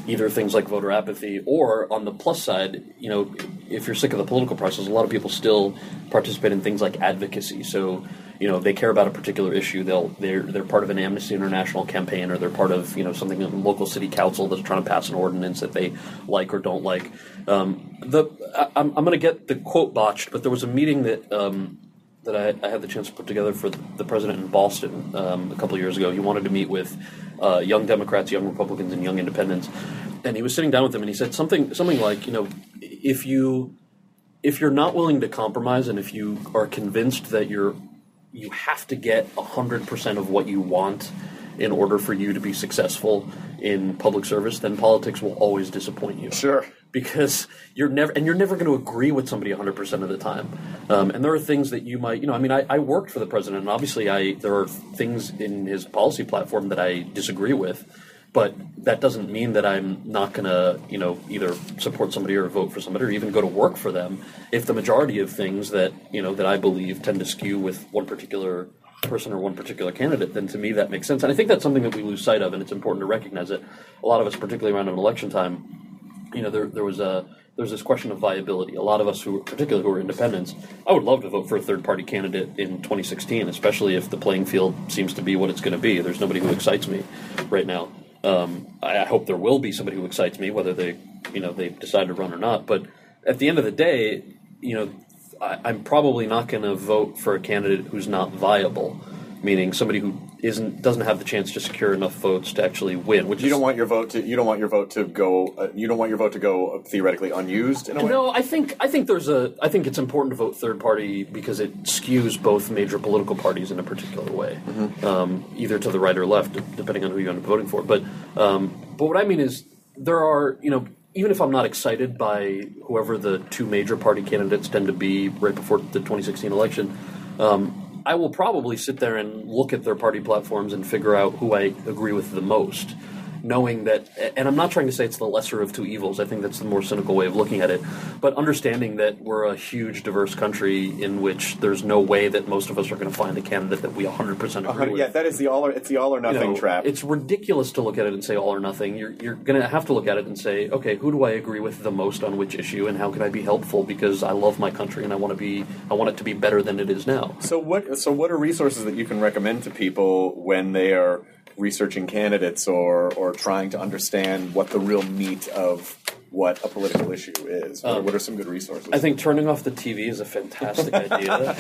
Speaker 6: either things like voter apathy, or on the plus side, you know, if you're sick of the political process, a lot of people still participate in things like advocacy. So, you know, they care about a particular issue. They'll they're they're part of an Amnesty International campaign, or they're part of, you know, something in local city council that's trying to pass an ordinance that they like or don't like. Um, the I, I'm I'm going to get the quote botched, but there was a meeting that um, that I, I had the chance to put together for the president in Boston um, a couple of years ago. He wanted to meet with uh, young Democrats, young Republicans, and young Independents, and he was sitting down with them, and he said something something like, you know, if you if you're not willing to compromise, and if you are convinced that you're you have to get one hundred percent of what you want in order for you to be successful in public service, then politics will always disappoint you.
Speaker 4: Sure.
Speaker 6: Because you're never, and you're never going to agree with somebody one hundred percent of the time. Um, and there are things that you might, you know, I mean, I, I worked for the president, and obviously I there are things in his policy platform that I disagree with, but that doesn't mean that I'm not going to, you know, either support somebody or vote for somebody or even go to work for them if the majority of things that, you know, that I believe tend to skew with one particular person or one particular candidate, then to me that makes sense. And I think that's something that we lose sight of, and it's important to recognize it. A lot of us, particularly around an election time, you know, there there was a there's this question of viability. A lot of us, who particularly who are independents, I would love to vote for a third party candidate in twenty sixteen, especially if the playing field seems to be what it's going to be. There's nobody who excites me right now. Um, I, I hope there will be somebody who excites me, whether they, you know, they decide to run or not. But at the end of the day, you know, I, I'm probably not going to vote for a candidate who's not viable, meaning somebody who isn't doesn't have the chance to secure enough votes to actually win. Which
Speaker 4: you don't want your vote to you don't want your vote to go uh, you don't want your vote to go theoretically unused in a way.
Speaker 6: No, I think I think there's a I think it's important to vote third party because it skews both major political parties in a particular way, mm-hmm. um, either to the right or left, depending on who you end up voting for. But um, but what I mean is there are, you know, even if I'm not excited by whoever the two major party candidates tend to be right before the twenty sixteen election. Um, I will probably sit there and look at their party platforms and figure out who I agree with the most, knowing that, and I'm not trying to say it's the lesser of two evils, I think that's the more cynical way of looking at it, but understanding that we're a huge, diverse country in which there's no way that most of us are going to find a candidate that we one hundred percent agree with.
Speaker 4: Yeah, that is the all or, it's the all or nothing
Speaker 6: you know,
Speaker 4: trap.
Speaker 6: It's ridiculous to look at it and say all or nothing. You're, you're going to have to look at it and say, okay, who do I agree with the most on which issue, and how can I be helpful because I love my country and I want to be, I want it to be better than it is now.
Speaker 4: So what, so what are resources that you can recommend to people when they are researching candidates or or trying to understand what the real meat of what a political issue is? What, um, what are some good resources?
Speaker 6: I think turning off the T V is a fantastic idea.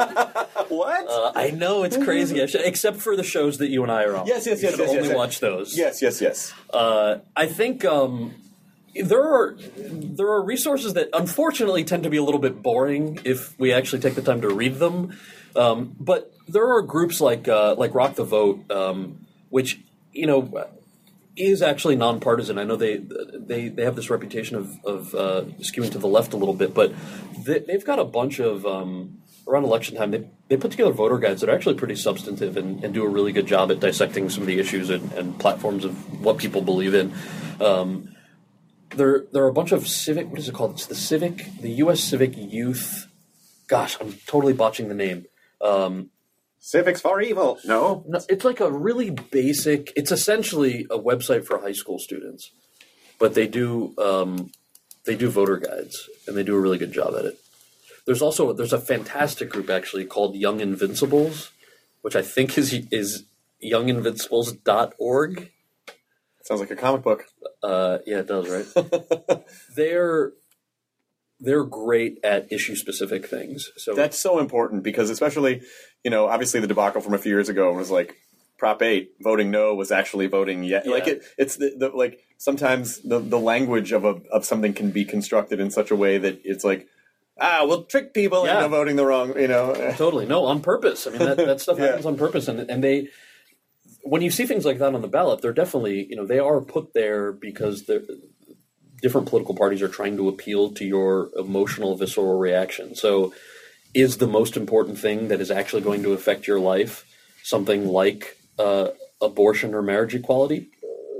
Speaker 4: What?
Speaker 6: Uh, I know, it's crazy, should, except for the shows that you and I are on.
Speaker 4: Yes, yes,
Speaker 6: you
Speaker 4: yes.
Speaker 6: should
Speaker 4: yes,
Speaker 6: only
Speaker 4: yes,
Speaker 6: watch those.
Speaker 4: Yes, yes, yes.
Speaker 6: Uh, I think um, there are there are resources that unfortunately tend to be a little bit boring if we actually take the time to read them. Um, but there are groups like uh, like Rock the Vote, um, which, you know, is actually nonpartisan. I know they they, they have this reputation of, of uh, skewing to the left a little bit, but they, they've got a bunch of, um, around election time, they, they put together voter guides that are actually pretty substantive and, and do a really good job at dissecting some of the issues and, and platforms of what people believe in. Um, there, there are a bunch of civic, what is it called? It's the Civic, the U S Civic Youth, gosh, I'm totally botching the name. Um,
Speaker 4: Civics for Evil. No.
Speaker 6: no. It's like a really basic, it's essentially a website for high school students, but they do um, they do voter guides, and they do a really good job at it. There's also, there's a fantastic group actually called Young Invincibles, which I think is is young invincibles dot org.
Speaker 4: Sounds like a comic book.
Speaker 6: Uh, yeah, it does, right? They're they're great at issue-specific things. So
Speaker 4: that's so important because, especially, you know, obviously the debacle from a few years ago was like Prop eight, voting no was actually voting yes. Yeah. Like it, it's the, the like sometimes the the language of a of something can be constructed in such a way that it's like, ah, we'll trick people
Speaker 6: yeah.
Speaker 4: into voting the wrong, you know.
Speaker 6: Totally, no, on purpose. I mean, that, that stuff
Speaker 4: yeah.
Speaker 6: happens on purpose, and and they. When you see things like that on the ballot, they're definitely, you know, they are put there because they're. Different political parties are trying to appeal to your emotional, visceral reaction. So is the most important thing that is actually going to affect your life something like uh, abortion or marriage equality?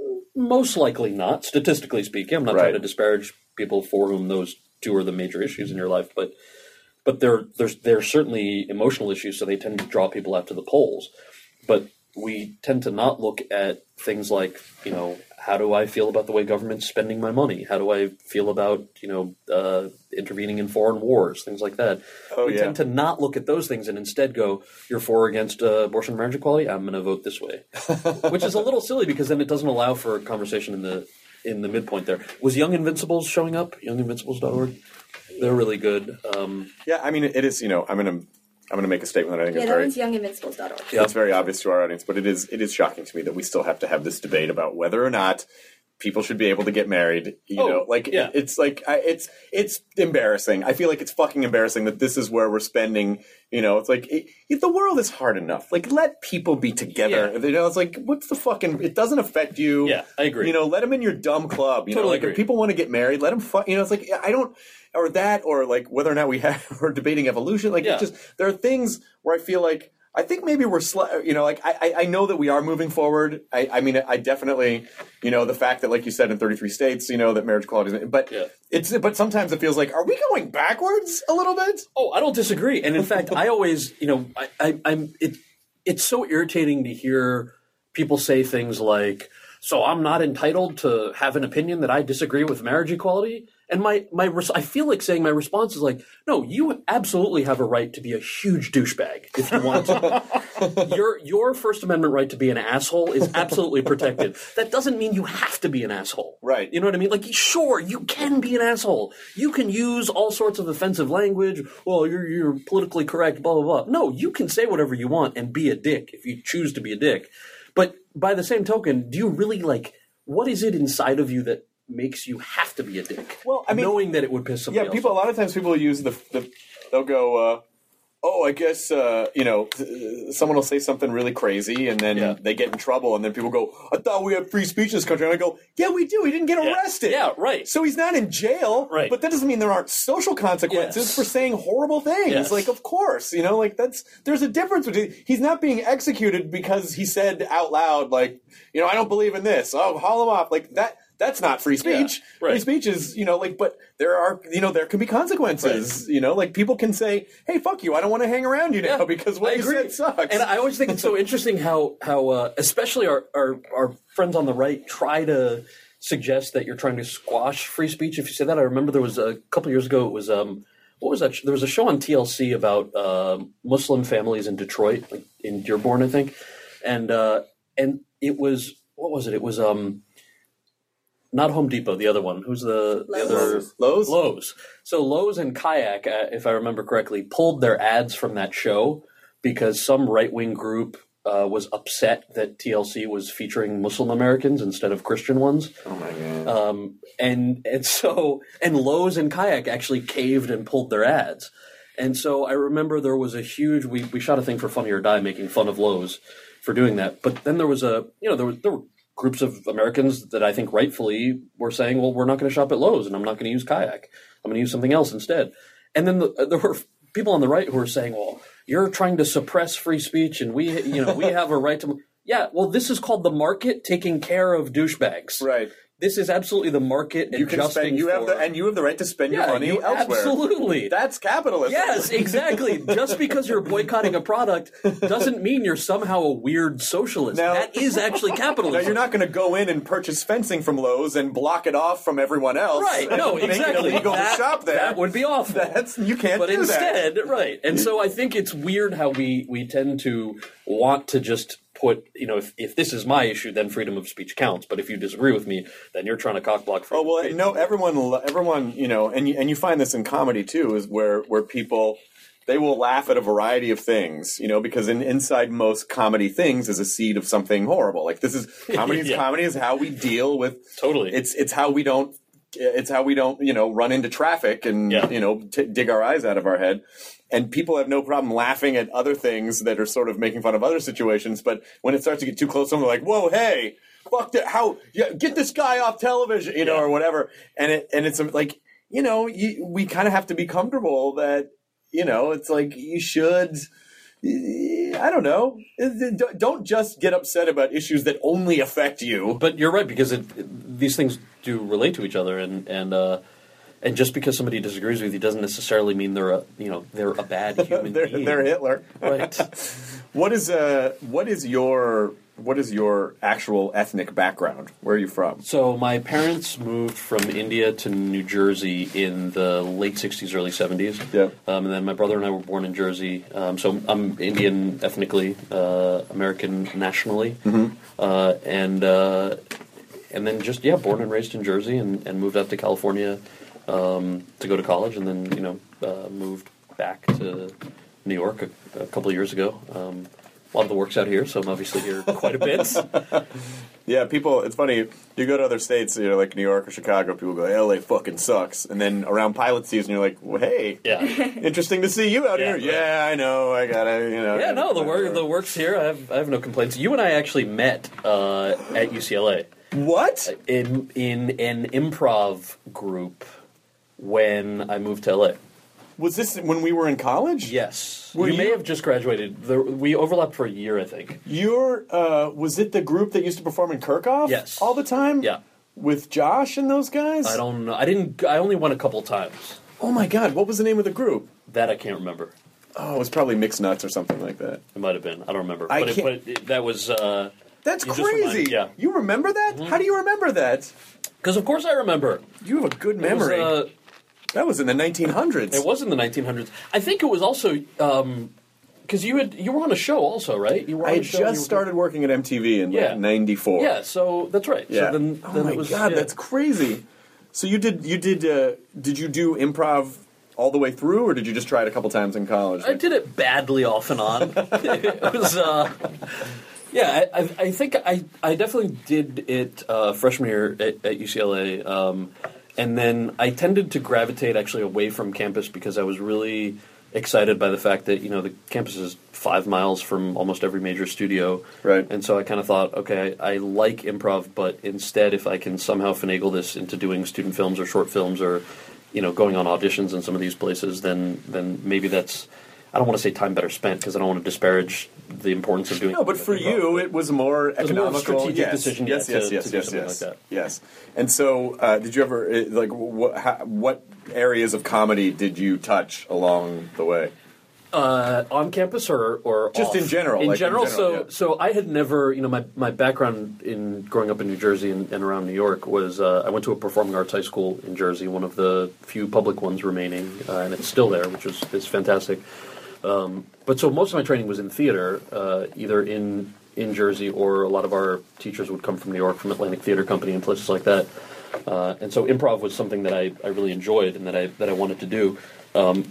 Speaker 6: Most likely not, statistically speaking. I'm not
Speaker 4: right.
Speaker 6: trying to disparage people for whom those two are the major issues in your life, but but they're, there's, they're certainly emotional issues, so they tend to draw people out to the polls. But we tend to not look at things like, you know, how do I feel about the way government's spending my money? How do I feel about, you know, uh, intervening in foreign wars, things like that.
Speaker 4: Oh,
Speaker 6: we
Speaker 4: yeah.
Speaker 6: tend to not look at those things and instead go, you're for or against uh, abortion and marriage equality? I'm going to vote this way. Which is a little silly because then it doesn't allow for a conversation in the in the midpoint there. Was Young Invincibles showing up? young invincibles dot org? They're really good. Um,
Speaker 4: yeah, I mean, it is, you know, I'm going to I'm going to make a statement that I think
Speaker 7: Yeah,
Speaker 4: is
Speaker 7: that
Speaker 4: very...
Speaker 7: one's young invincibles dot org.
Speaker 4: Yeah, it's very obvious to our audience, but it is it is shocking to me that we still have to have this debate about whether or not people should be able to get married. You
Speaker 6: Oh,
Speaker 4: know, like
Speaker 6: yeah.
Speaker 4: it, it's like I, it's it's embarrassing. I feel like it's fucking embarrassing that this is where we're spending. You know, it's like it, it, the world is hard enough. Like, let people be together.
Speaker 6: Yeah.
Speaker 4: You know, it's like what's the fucking? It doesn't affect you.
Speaker 6: Yeah, I agree.
Speaker 4: You know, let them in your dumb club. You know,
Speaker 6: Totally
Speaker 4: like
Speaker 6: agree.
Speaker 4: if people want to get married, let them. Fu- you know, it's like I don't. Or that, or like whether or not we have, we're debating evolution. Like,
Speaker 6: Yeah.
Speaker 4: it just there are things where I feel like I think maybe we're, sl- you know, like I, I know that we are moving forward. I, I mean, I definitely, you know, the fact that, like you said, in thirty-three states, you know, that marriage equality is, but
Speaker 6: Yeah.
Speaker 4: it's, but sometimes it feels like, are we going backwards a little bit?
Speaker 6: Oh, I don't disagree. And in fact, I always, you know, I, I, I'm it. It's so irritating to hear people say things like, "So I'm not entitled to have an opinion that I disagree with marriage equality." And my my, res- I feel like saying my response is like, "No, you absolutely have a right to be a huge douchebag if you want to. your your First Amendment right to be an asshole is absolutely protected. That doesn't mean you have to be an asshole,
Speaker 4: Right.
Speaker 6: You know what I mean? Like, sure, you can be an asshole. You can use all sorts of offensive language. Well, you're you're politically correct, blah blah blah. No, you can say whatever you want and be a dick if you choose to be a dick. But by the same token, do you really like? What is it inside of you that makes you have to be a dick?
Speaker 4: Well, I mean-
Speaker 6: knowing that it would piss somebody
Speaker 4: Yeah, people. A
Speaker 6: else off.
Speaker 4: lot of times people use the, the they'll go, uh, oh, I guess uh, you know, th- someone will say something really crazy, and then
Speaker 6: Yeah.
Speaker 4: they get in trouble, and then people go, I thought we had free speech in this country, and I go, yeah, we do. He didn't get
Speaker 6: Yeah.
Speaker 4: arrested.
Speaker 6: Yeah, right.
Speaker 4: So he's not in jail.
Speaker 6: Right.
Speaker 4: But that doesn't mean there aren't social consequences
Speaker 6: Yes.
Speaker 4: for saying horrible things.
Speaker 6: Yes.
Speaker 4: Like, of course, you know, like that's there's a difference between he's not being executed because he said out loud, like, you know, I don't believe in this. Oh, haul him off. Like that. That's not free speech.
Speaker 6: Yeah, right.
Speaker 4: Free speech is, you know, like, but there are, you know, there can be consequences. You know, like people can say, "Hey, fuck you! I don't want to hang around you now
Speaker 6: Yeah,
Speaker 4: because what
Speaker 6: I
Speaker 4: you
Speaker 6: agree.
Speaker 4: said sucks."
Speaker 6: And I always think it's so interesting how how uh, especially our, our our friends on the right try to suggest that you're trying to squash free speech. If you say that, I remember there was a couple years ago. It was um what was that? There was a show on T L C about uh, Muslim families in Detroit, like in Dearborn, I think, and uh, and it was what was it? It was um. Not Home Depot, the other one. Who's the, the other?
Speaker 4: Lowe's?
Speaker 6: Lowe's. So Lowe's and Kayak, uh, if I remember correctly, pulled their ads from that show because some right-wing group uh, was upset that T L C was featuring Muslim Americans instead of Christian ones.
Speaker 4: Oh my god!
Speaker 6: Um, and and so and Lowe's and Kayak actually caved and pulled their ads. And so I remember there was a huge we we shot a thing for Funny or Die making fun of Lowe's for doing that. But then there was a you know there was there were groups of Americans that I think rightfully were saying, well, we're not going to shop at Lowe's and I'm not going to use Kayak. I'm going to use something else instead. And then the, there were people on the right who were saying, well, you're trying to suppress free speech and we, you know, we have a right to. Yeah, well, this is called the market taking care of douchebags.
Speaker 4: Right.
Speaker 6: This is absolutely the market
Speaker 4: You can
Speaker 6: adjusting
Speaker 4: spend. You have
Speaker 6: for-
Speaker 4: the and you have the right to spend your
Speaker 6: Yeah,
Speaker 4: money
Speaker 6: you-
Speaker 4: elsewhere.
Speaker 6: absolutely.
Speaker 4: That's capitalism.
Speaker 6: Yes, exactly. Just because you're boycotting a product doesn't mean you're somehow a weird socialist.
Speaker 4: Now-
Speaker 6: that is actually
Speaker 4: Now
Speaker 6: capitalism.
Speaker 4: you're not going to go in and purchase fencing from Lowe's and block it off from everyone else.
Speaker 6: Right.
Speaker 4: and
Speaker 6: No,
Speaker 4: make
Speaker 6: exactly.
Speaker 4: it illegal
Speaker 6: that,
Speaker 4: to shop there.
Speaker 6: That would be awful.
Speaker 4: That's you can't
Speaker 6: but
Speaker 4: do
Speaker 6: instead,
Speaker 4: that.
Speaker 6: right. And so I think it's weird how we, we tend to want to just put, you know, if, if this is my issue, then freedom of speech counts. But if you disagree with me, then you're trying to cockblock freedom
Speaker 4: Oh well,
Speaker 6: of speech.
Speaker 4: no. Everyone, everyone, you know, and you, and you find this in comedy too, is where where people they will laugh at a variety of things, you know, because in, inside most comedy things is a seed of something horrible. Like this is comedy. is
Speaker 6: Yeah.
Speaker 4: Comedy is how we deal with
Speaker 6: Totally.
Speaker 4: It's it's how we don't. It's how we don't, you know, run into traffic and
Speaker 6: Yeah.
Speaker 4: you know t- dig our eyes out of our head. And people have no problem laughing at other things that are sort of making fun of other situations. But when it starts to get too close, someone's like, "Whoa, hey, fuck that! How? Yeah, get this guy off television," you know,
Speaker 6: Yeah.
Speaker 4: or whatever. And it and it's like, you know, you, we kind of have to be comfortable that, you know, it's like you should. I don't know. Don't just get upset about issues that only affect you.
Speaker 6: But you're right, because it, it, these things do relate to each other, and and uh, and just because somebody disagrees with you doesn't necessarily mean they're a you know they're a bad human
Speaker 4: they're,
Speaker 6: being.
Speaker 4: they're Hitler,
Speaker 6: Right.
Speaker 4: What is uh what is your what is your actual ethnic background? Where are you from?
Speaker 6: So my parents moved from India to New Jersey in the late sixties, early seventies.
Speaker 4: Yeah.
Speaker 6: Um, and then my brother and I were born in Jersey. Um, so I'm Indian ethnically, uh, American nationally.
Speaker 4: Mm-hmm.
Speaker 6: Uh, and uh, and then just, yeah, born and raised in Jersey and, and moved out to California um, to go to college, and then, you know, uh, moved back to New York a, a couple of years ago. Um, a lot of the work's out here, so I'm obviously here quite a bit.
Speaker 4: Yeah, people, it's funny, you go to other states, you know, like New York or Chicago, people go, L A fucking sucks. And then around pilot season, you're like, well, hey,
Speaker 6: Yeah.
Speaker 4: interesting to see you out
Speaker 6: Yeah,
Speaker 4: here.
Speaker 6: right.
Speaker 4: Yeah, I know, I gotta, you know.
Speaker 6: Yeah, no, the work the work's here. I have I have no complaints. You and I actually met uh, at U C L A
Speaker 4: What?
Speaker 6: in in an improv group when I moved to L A.
Speaker 4: Was this when we were in college?
Speaker 6: Yes,
Speaker 4: Were
Speaker 6: you, may
Speaker 4: you-
Speaker 6: have just graduated. The, we overlapped for a year, I think.
Speaker 4: Your, uh, was it the group that used to perform in Kirkhoff?
Speaker 6: Yes.
Speaker 4: All the time?
Speaker 6: Yeah,
Speaker 4: With Josh and those guys?
Speaker 6: I don't know. I didn't. I only went a couple times.
Speaker 4: Oh my god, what was the name of the group?
Speaker 6: That I can't remember.
Speaker 4: Oh, it was probably Mixed Nuts or something like that.
Speaker 6: It might have been. I don't remember.
Speaker 4: I
Speaker 6: but, it,
Speaker 4: can't-
Speaker 6: but it, that was. Uh,
Speaker 4: That's
Speaker 6: You just reminded-
Speaker 4: crazy.
Speaker 6: yeah.
Speaker 4: You remember that? How do you remember that?
Speaker 6: Because of course I remember.
Speaker 4: You have a good
Speaker 6: It was,
Speaker 4: memory.
Speaker 6: uh,
Speaker 4: that was in the nineteen hundreds.
Speaker 6: It was in the nineteen hundreds. I think it was also because you had you were on a show also, right? You were on
Speaker 4: I
Speaker 6: a
Speaker 4: had
Speaker 6: show, you
Speaker 4: just
Speaker 6: were-
Speaker 4: started working at M T V in
Speaker 6: Yeah.
Speaker 4: like ninety-four.
Speaker 6: Yeah, so that's right.
Speaker 4: Yeah.
Speaker 6: So then,
Speaker 4: oh
Speaker 6: then
Speaker 4: my
Speaker 6: it was,
Speaker 4: god,
Speaker 6: yeah.
Speaker 4: that's crazy. So you did you did uh, did you do improv all the way through, or did you just try it a couple times in college?
Speaker 6: I did it badly off and on. It was, uh, yeah, I, I, I think I, I definitely did it uh, freshman year at, at U C L A, um, and then I tended to gravitate actually away from campus because I was really excited by the fact that, you know, the campus is five miles from almost every major studio.
Speaker 4: Right.
Speaker 6: And so I kind of thought, okay, I, I like improv, but instead if I can somehow finagle this into doing student films or short films or, you know, going on auditions in some of these places, then then maybe that's, I don't want to say time better spent because I don't want to disparage the importance of doing
Speaker 4: No, but for
Speaker 6: improv,
Speaker 4: you,
Speaker 6: but-
Speaker 4: it was more
Speaker 6: was more of a
Speaker 4: economical.
Speaker 6: strategic
Speaker 4: yes.
Speaker 6: decision, yeah,
Speaker 4: Yes,
Speaker 6: to-
Speaker 4: yes, yes,
Speaker 6: to do
Speaker 4: yes,
Speaker 6: something
Speaker 4: yes,
Speaker 6: like that.
Speaker 4: yes. And so, uh, did you ever uh, like what? How, what areas of comedy did you touch along the way?
Speaker 6: Uh, on campus or or
Speaker 4: Just
Speaker 6: off?
Speaker 4: in general,
Speaker 6: In
Speaker 4: like in
Speaker 6: general,
Speaker 4: general,
Speaker 6: so
Speaker 4: yeah.
Speaker 6: so I had never, you know, my, my background in growing up in New Jersey and, and around New York was uh, I went to a performing arts high school in Jersey, one of the few public ones remaining, uh, and it's still there, which is is fantastic. Um, but so most of my training was in theater, uh, either in in Jersey or a lot of our teachers would come from New York, from Atlantic Theater Company and places like that. Uh, and so improv was something that I, I really enjoyed and that I that I wanted to do. Um,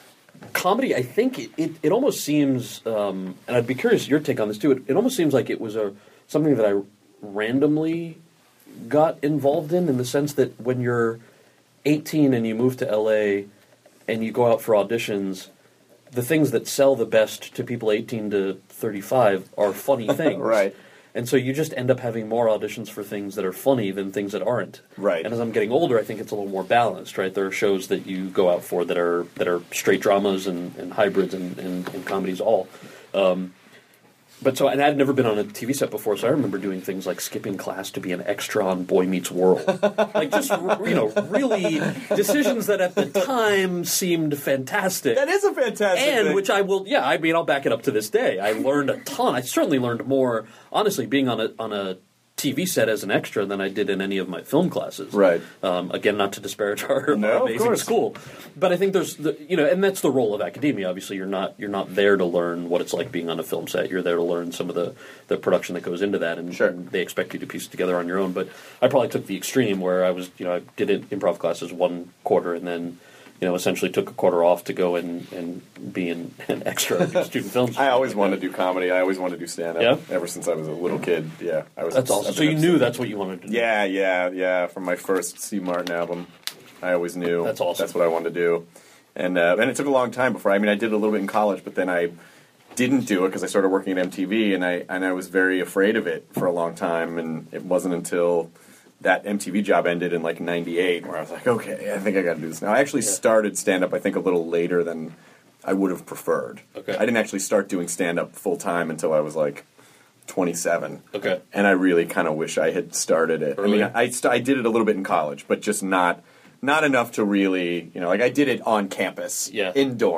Speaker 6: comedy, I think it, it, it almost seems, um, and I'd be curious your take on this too. It, it almost seems like it was a something that I randomly got involved in, in the sense that when you're eighteen and you move to L A and you go out for auditions, the things that sell the best to people eighteen to thirty-five are funny things.
Speaker 4: Right.
Speaker 6: And so you just end up having more auditions for things that are funny than things that aren't.
Speaker 4: Right.
Speaker 6: And as I'm getting older, I think it's a little more balanced, right? There are shows that you go out for that are that are straight dramas and, and hybrids and, and, and comedies all. Um, but so, and I'd never been on a T V set before, so I remember doing things like skipping class to be an extra on Boy Meets World. Like just, you know, really decisions that at the time seemed fantastic.
Speaker 4: That is a fantastic
Speaker 6: And
Speaker 4: thing.
Speaker 6: which I will, yeah, I mean, I'll back it up to this day. I learned a ton. I certainly learned more, honestly, being on a on a T V set as an extra than I did in any of my film classes.
Speaker 4: Right.
Speaker 6: Um, again, not to disparage our,
Speaker 4: No,
Speaker 6: our
Speaker 4: of
Speaker 6: amazing
Speaker 4: course.
Speaker 6: school, but I think there's, the, you know, and that's the role of academia. Obviously, you're not you're not there to learn what it's like being on a film set. You're there to learn some of the, the production that goes into that, and,
Speaker 4: Sure.
Speaker 6: and they expect you to piece it together on your own. But I probably took the extreme where I was, you know, I did it, improv classes one quarter, and then, you know, essentially took a quarter off to go and, and be an, an extra and do student films.
Speaker 4: I always wanted to do comedy. I always wanted to do stand-up.
Speaker 6: Yeah?
Speaker 4: Ever since I was a little kid. Yeah, I was.
Speaker 6: That's
Speaker 4: I've
Speaker 6: awesome. So
Speaker 4: been
Speaker 6: you
Speaker 4: obsessed.
Speaker 6: knew that's what you wanted to do.
Speaker 4: Yeah, yeah, yeah. From my first Steve Martin album, I always knew
Speaker 6: That's awesome.
Speaker 4: that's what I wanted to do, and uh, and it took a long time before. I mean, I did a little bit in college, but then I didn't do it because I started working at M T V, and I and I was very afraid of it for a long time, and it wasn't until that M T V job ended in like ninety-eight where I was like, okay, I think I got to do this now. I actually
Speaker 6: Yeah.
Speaker 4: started stand-up, I think, a little later than I would have preferred.
Speaker 6: Okay.
Speaker 4: I didn't actually start doing stand-up full-time until I was like twenty-seven.
Speaker 6: Okay.
Speaker 4: And I really kind of wish I had started it.
Speaker 6: Early?
Speaker 4: I mean, I, st- I did it a little bit in college, but just not not enough to really, you know, like I did it on campus,
Speaker 6: Yeah.
Speaker 4: in dorms.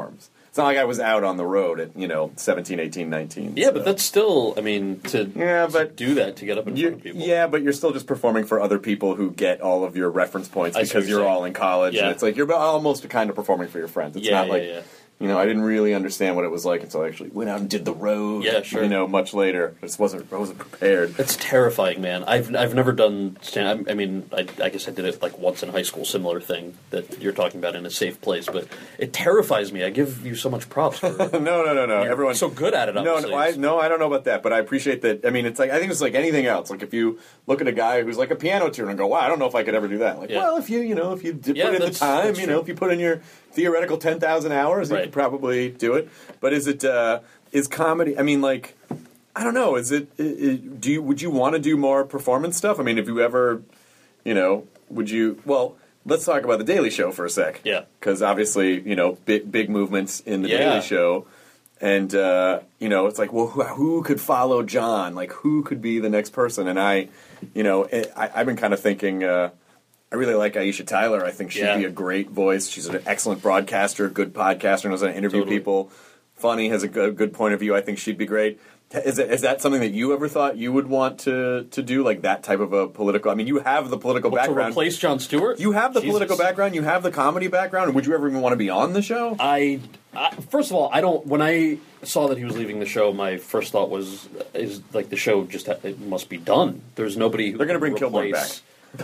Speaker 7: It's not like I was out on the road at, you know, seventeen, eighteen, nineteen.
Speaker 6: Yeah,
Speaker 7: so.
Speaker 6: but that's still, I mean, to,
Speaker 7: yeah, but
Speaker 6: to do that, to get up in front of people.
Speaker 7: Yeah, but you're still just performing for other people who get all of your reference points
Speaker 6: I see
Speaker 7: because
Speaker 6: what
Speaker 7: you're
Speaker 6: you're saying.
Speaker 7: all in college.
Speaker 6: Yeah.
Speaker 7: And it's like you're almost kind of performing for your friends. It's
Speaker 6: Yeah,
Speaker 7: not
Speaker 6: yeah,
Speaker 7: like,
Speaker 6: yeah.
Speaker 7: you know, I didn't really understand what it was like until I actually went out and did the road.
Speaker 6: Yeah, sure.
Speaker 7: You know, much later. I just wasn't, I wasn't prepared.
Speaker 6: It's terrifying, man. I've I've never done stand. I mean, I, I guess I did it like once in high school, similar thing that you're talking about in a safe place. But it terrifies me. I give you so much props. For,
Speaker 7: no, no, no, no.
Speaker 6: You're
Speaker 7: Everyone's
Speaker 6: so good at it.
Speaker 7: No,
Speaker 6: Obviously.
Speaker 7: no, I, no, I don't know about that, but I appreciate that. I mean, it's like I think it's like anything else. Like if you look at a guy who's like a piano tuner and go, "Wow, I don't know if I could ever do that." Like,
Speaker 6: Yeah.
Speaker 7: well, if you, you know, if you did
Speaker 6: Yeah,
Speaker 7: put in the
Speaker 6: that's-
Speaker 7: time,
Speaker 6: that's
Speaker 7: you know,
Speaker 6: true.
Speaker 7: if you put in your theoretical ten thousand hours, you
Speaker 6: Right.
Speaker 7: could probably do it. But is it uh, is comedy? I mean, like, I don't know. Is it? i i do you would you want to do more performance stuff? I mean, if you ever, you know, would you? Well, let's talk about the Daily Show for a sec.
Speaker 6: Yeah.
Speaker 7: Because obviously, you know, big big movements in the
Speaker 6: Yeah.
Speaker 7: Daily Show. And, uh, you know, it's like, well, who, who could follow John? Like, who could be the next person? And I, you know, it, I, I've been kind of thinking, uh, I really like Aisha Tyler. I think she'd
Speaker 6: Yeah.
Speaker 7: be a great voice. She's an excellent broadcaster, good podcaster, knows how to interview
Speaker 6: Totally.
Speaker 7: people. Funny, has a good, good point of view. I think she'd be great. Is, it, is that something that you ever thought you would want to, to do, like that type of a political? I mean, you have the political
Speaker 6: What, to
Speaker 7: background.
Speaker 6: replace Jon Stewart?
Speaker 7: You have the
Speaker 6: Jesus.
Speaker 7: political background. You have the comedy background. Would you ever even want to be on the show?
Speaker 6: I, I first of all, I don't. When I saw that he was leaving the show, my first thought was, is like the show just ha- it must be done. There's nobody. Who
Speaker 7: They're gonna
Speaker 6: can
Speaker 7: bring Kilborn
Speaker 6: replace-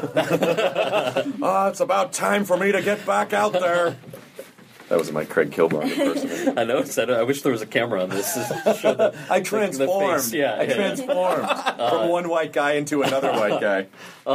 Speaker 7: Oh, it's about time for me to get back out there. That was my Craig Kilborn impersonation.
Speaker 6: I know. It's that, I wish there was a camera on this. to show the,
Speaker 7: I
Speaker 6: the
Speaker 7: transformed.
Speaker 6: face. Yeah,
Speaker 7: I
Speaker 6: yeah.
Speaker 7: transformed from one white guy into another white guy.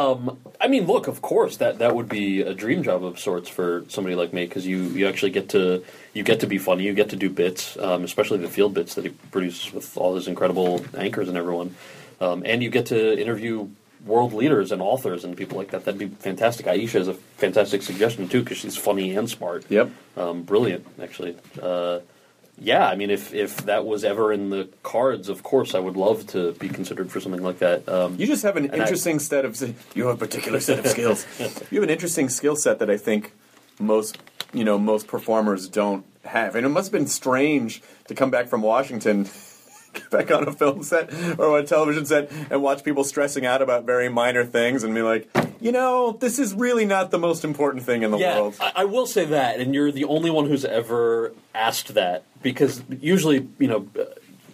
Speaker 6: I mean, look, of course, that, that would be a dream job of sorts for somebody like me because you, you actually get to you get to be funny, you get to do bits, um, especially the field bits that he produces with all his incredible anchors and everyone, um, and you get to interview world leaders and authors and people like that. That'd be fantastic. Aisha is a fantastic suggestion too because she's funny and smart.
Speaker 7: Yep.
Speaker 6: Um, brilliant, actually. Uh, yeah, I mean, if if that was ever in the cards, of course, I would love to be considered for something like that. Um,
Speaker 7: You just have an
Speaker 6: And I-
Speaker 7: interesting set of you have a particular set of skills. You have an interesting skill set that I think most you know most performers don't have, and it must have been strange to come back from Washington. Get back on a film set or on a television set and watch people stressing out about very minor things and be like, you know, this is really not the most important thing in the
Speaker 6: yeah,
Speaker 7: world.
Speaker 6: I, I will say that, and you're the only one who's ever asked that because usually, you know, uh,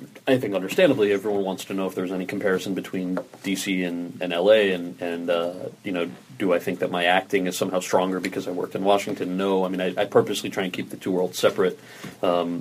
Speaker 6: I think understandably, everyone wants to know if there's any comparison between D C and, and L A, and and uh, you know, do I think that my acting is somehow stronger because I worked in Washington? No, I mean, I, I purposely try and keep the two worlds separate. Um,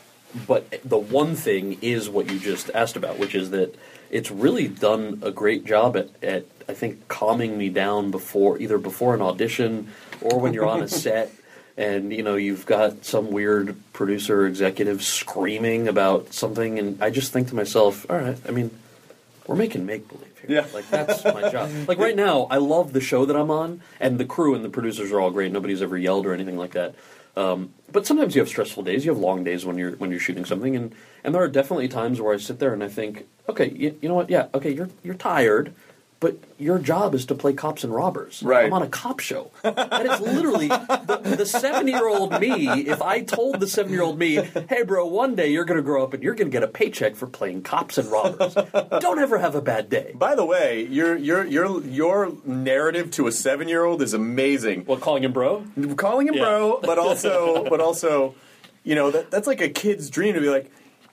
Speaker 6: But the one thing is what you just asked about, which is that it's really done a great job at, at I think, calming me down before either before an audition or when you're on a set and, you know, you've got some weird producer or executive screaming about something. And I just think to myself, all right, I mean, we're making make-believe here.
Speaker 7: Yeah.
Speaker 6: Like, that's my job. Like, right now, I love the show that I'm on, and the crew and the producers are all great. Nobody's ever yelled or anything like that. Um, but sometimes you have stressful days. You have long days when you're when you're shooting something, and, and there are definitely times where I sit there and I think, okay, you, you know what? Yeah, okay, you're you're tired, but your job is to play cops and robbers.
Speaker 7: Right.
Speaker 6: I'm on a cop show. That is literally the, the seven-year-old me. If I told the seven-year-old me, hey, bro, one day you're going to grow up and you're going to get a paycheck for playing cops and robbers. Don't ever have a bad day.
Speaker 7: By the way, your your your your narrative to a seven-year-old is amazing.
Speaker 6: What, calling him bro?
Speaker 7: Calling him
Speaker 6: Yeah.
Speaker 7: bro, but also, but also, you know, that that's like a kid's dream to be like,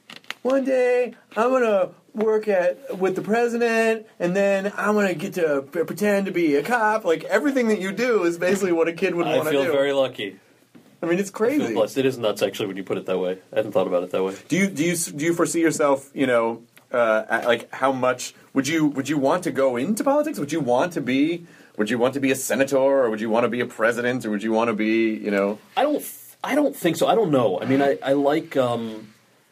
Speaker 7: one day I'm gonna work at with the president, and then I'm gonna get to p- pretend to be a cop. Like everything that you do is basically what a kid would
Speaker 6: I
Speaker 7: want to
Speaker 6: feel
Speaker 7: do.
Speaker 6: very lucky.
Speaker 7: I mean, it's
Speaker 6: I feel
Speaker 7: crazy.
Speaker 6: blessed. It is nuts, actually, when you put it that way. I hadn't thought about it that way.
Speaker 7: Do you do you do you foresee yourself? You know, uh, at, like how much would you would you want to go into politics? Would you want to be? Would you want to be a senator, or would you want to be a president, or would you want to be? You know,
Speaker 6: I don't. I don't think so. I don't know. I mean, I, I like. Um,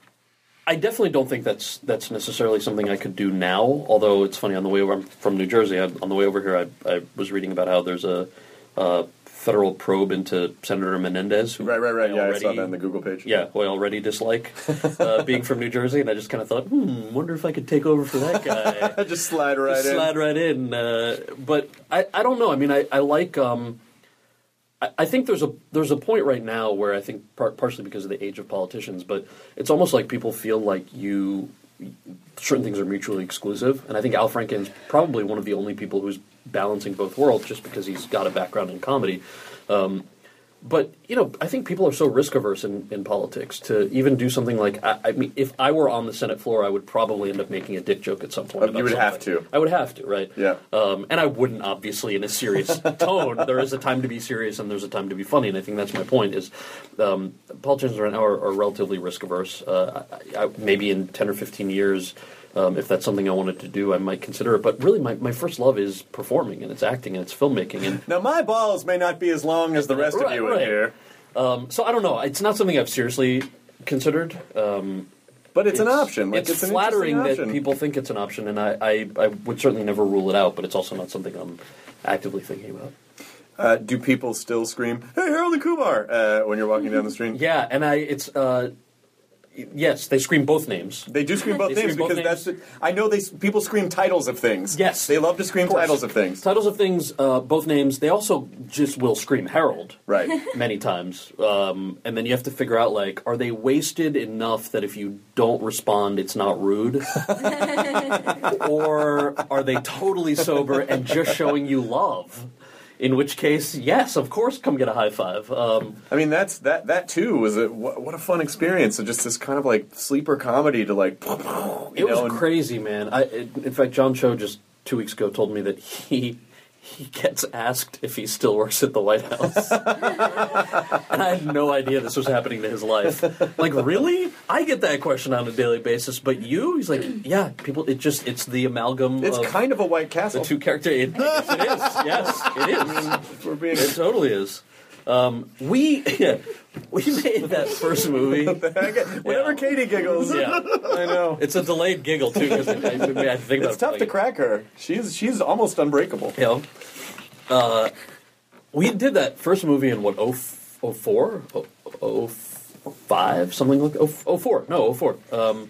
Speaker 6: I definitely don't think that's that's necessarily something I could do now. Although it's funny, on the way over, I'm from New Jersey. I, on the way over here, I, I was reading about how there's a, a federal probe into Senator Menendez. Who
Speaker 7: right, right, right.
Speaker 6: I
Speaker 7: Yeah, I
Speaker 6: already,
Speaker 7: saw that on the Google page.
Speaker 6: Yeah, who I already dislike uh, being from New Jersey, and I just kind of thought, hmm, wonder if I could take over for that guy.
Speaker 7: Just slide right
Speaker 6: Just
Speaker 7: in.
Speaker 6: slide right in. Uh, but I, I don't know. I mean, I, I like. Um, I, I think there's a there's a point right now where I think par- partially because of the age of politicians, but it's almost like people feel like you certain things are mutually exclusive, and I think Al Franken's probably one of the only people who's balancing both worlds, just because he's got a background in comedy. Um, But, you know, I think people are so risk-averse in, in politics to even do something like, I, I mean, if I were on the Senate floor, I would probably end up making a dick joke at some point.
Speaker 7: Oh, you would
Speaker 6: something.
Speaker 7: have to.
Speaker 6: I would have to, right?
Speaker 7: Yeah.
Speaker 6: Um, and I wouldn't, obviously, in a serious tone. There is a time to be serious and there's a time to be funny, and I think that's my point, is um, politicians right now are, are relatively risk-averse. Uh, I, I, maybe in ten or fifteen years... Um, if that's something I wanted to do, I might consider it. But really, my, my first love is performing, and it's acting, and it's filmmaking. And
Speaker 7: now, my balls may not be as long as the rest
Speaker 6: right,
Speaker 7: of you
Speaker 6: right.
Speaker 7: in here.
Speaker 6: Um, so I don't know. It's not something I've seriously considered. Um,
Speaker 7: but it's,
Speaker 6: it's
Speaker 7: an option. Like,
Speaker 6: it's,
Speaker 7: it's an
Speaker 6: flattering that
Speaker 7: option.
Speaker 6: people think it's an option, and I, I, I would certainly never rule it out, but it's also not something I'm actively thinking about.
Speaker 7: Uh, do people still scream, "Hey, Harold and Kumar," uh, when you're walking down the street?
Speaker 6: Yeah, and I it's... Uh, Yes, they scream both names.
Speaker 7: They do scream both
Speaker 6: They
Speaker 7: names
Speaker 6: scream both
Speaker 7: because
Speaker 6: names.
Speaker 7: that's. The, I know they people scream titles of things.
Speaker 6: Yes,
Speaker 7: they love to scream
Speaker 6: of
Speaker 7: titles of things.
Speaker 6: Titles of things, uh, both names. They also just will scream Harold,
Speaker 7: right?
Speaker 6: Many times, um, and then you have to figure out, like, are they wasted enough that if you don't respond, it's not rude, or are they totally sober and just showing you love? In which case, yes, of course, come get a high five. Um,
Speaker 7: I mean, that's that. That too was a what, what a fun experience. So just this kind of like sleeper comedy to like. You
Speaker 6: it was
Speaker 7: know, and,
Speaker 6: crazy, man. I, it, in fact, John Cho just two weeks ago told me that he he gets asked if he still works at the White House, and I had no idea this was happening to his life. Like, really? I get that question on a daily basis, but you? He's like, yeah, people. It just it's the amalgam.
Speaker 7: It's
Speaker 6: of
Speaker 7: kind of a White Castle.
Speaker 6: The two characters. It, yes, it is. Yes, it is.
Speaker 7: I mean, we're being.
Speaker 6: It totally is. Um, we yeah, we made that first movie.
Speaker 7: Whenever
Speaker 6: yeah.
Speaker 7: Katie giggles,
Speaker 6: yeah,
Speaker 7: I know
Speaker 6: it's a delayed giggle too because I, I, I think
Speaker 7: it's
Speaker 6: about
Speaker 7: tough
Speaker 6: it,
Speaker 7: to
Speaker 6: like,
Speaker 7: crack her. She's she's almost unbreakable.
Speaker 6: You know, uh, we did that first movie in what oh oh four oh oh five something like oh oh four no oh four um,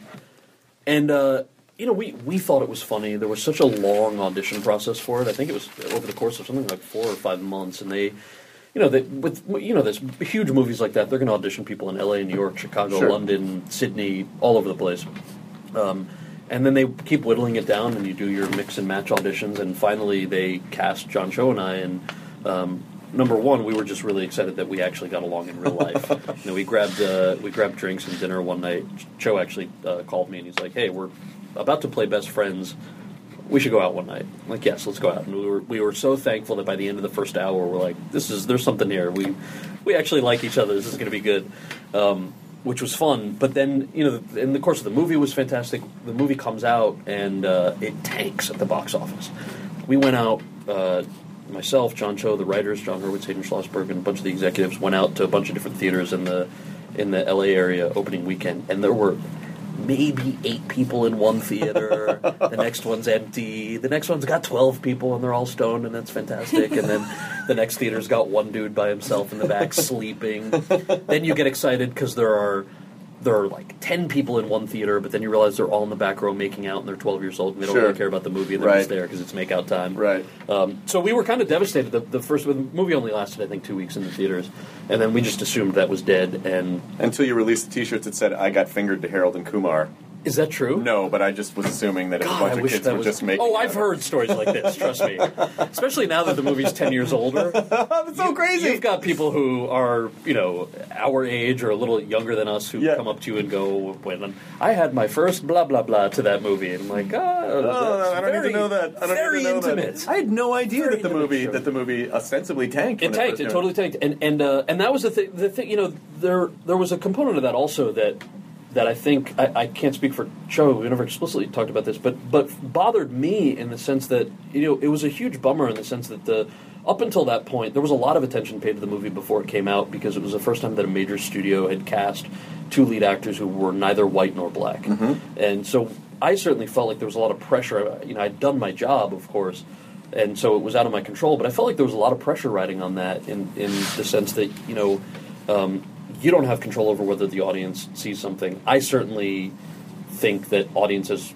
Speaker 6: and uh, you know we we thought it was funny. There was such a long audition process for it. I think it was over the course of something like four or five months, and they. You know, they, with you know, there's huge movies like that. They're going to audition people in L A, New York, Chicago,
Speaker 7: sure.
Speaker 6: London, Sydney, all over the place. Um, and then they keep whittling it down, and you do your mix and match auditions. And finally, they cast John Cho and I. And um, number one, we were just really excited that we actually got along in real life. you know, we grabbed uh, we grabbed drinks and dinner one night. Cho actually uh, called me, and he's like, "Hey, we're about to play best friends. We should go out one night." I'm like, yes, let's go out. And we were we were so thankful that by the end of the first hour, we're like, this is there's something here. We we actually like each other. This is going to be good, um, which was fun. But then, you know, in the course of the movie was fantastic. The movie comes out and uh, it tanks at the box office. We went out, uh, myself, John Cho, the writers, John Hurwitz, Hayden Schlossberg, and a bunch of the executives went out to a bunch of different theaters in the in the L A area opening weekend, and there were maybe eight people in one theater. The next one's empty. The next one's got twelve people, and they're all stoned, and that's fantastic. And then the next theater's got one dude by himself in the back sleeping. Then you get excited because there are there are like ten people in one theater, but then you realize they're all in the back row making out, and they're twelve years old, and they don't
Speaker 7: Sure.
Speaker 6: really care about the movie, and they're
Speaker 7: Right.
Speaker 6: just there because it's make out time.
Speaker 7: Right.
Speaker 6: Um, so we were kind of devastated. The, the first the movie only lasted, I think, two weeks in the theaters, and then we just assumed that was dead. And
Speaker 7: Until you released the T-shirts that said, "I got fingered to Harold and Kumar."
Speaker 6: is that true?
Speaker 7: No, but I just was assuming that a
Speaker 6: God,
Speaker 7: bunch
Speaker 6: I
Speaker 7: of
Speaker 6: wish
Speaker 7: kids
Speaker 6: that
Speaker 7: were
Speaker 6: was
Speaker 7: just making.
Speaker 6: Oh,
Speaker 7: out.
Speaker 6: I've heard stories like this. Trust me, especially now that the movie's ten years older.
Speaker 7: That's so
Speaker 6: You-
Speaker 7: crazy.
Speaker 6: You've got people who are, you know, our age or a little younger than us who
Speaker 7: Yeah.
Speaker 6: come up to you and go, "When I had my first blah blah blah to that movie," and I'm like, "Ah,
Speaker 7: Oh,
Speaker 6: that's
Speaker 7: I don't
Speaker 6: very,
Speaker 7: need to know that. I don't
Speaker 6: very
Speaker 7: need to know
Speaker 6: intimate."
Speaker 7: that. I had no idea
Speaker 6: Very
Speaker 7: that the
Speaker 6: intimate
Speaker 7: movie
Speaker 6: show.
Speaker 7: that the movie ostensibly tanked.
Speaker 6: It
Speaker 7: when
Speaker 6: tanked. It
Speaker 7: first
Speaker 6: totally tanked, and and uh, and that was the thing. The thing, you know, there there was a component of that also that that I think I, I can't speak for Cho. We never explicitly talked about this, but but bothered me in the sense that you know it was a huge bummer in the sense that the up until that point there was a lot of attention paid to the movie before it came out because it was the first time that a major studio had cast two lead actors who were neither white nor black,
Speaker 7: Mm-hmm.
Speaker 6: and so I certainly felt like there was a lot of pressure. You know, I'd done my job, of course. And so it was out of my control, but I felt like there was a lot of pressure riding on that in, in the sense that, you know, um, you don't have control over whether the audience sees something. I certainly think that audiences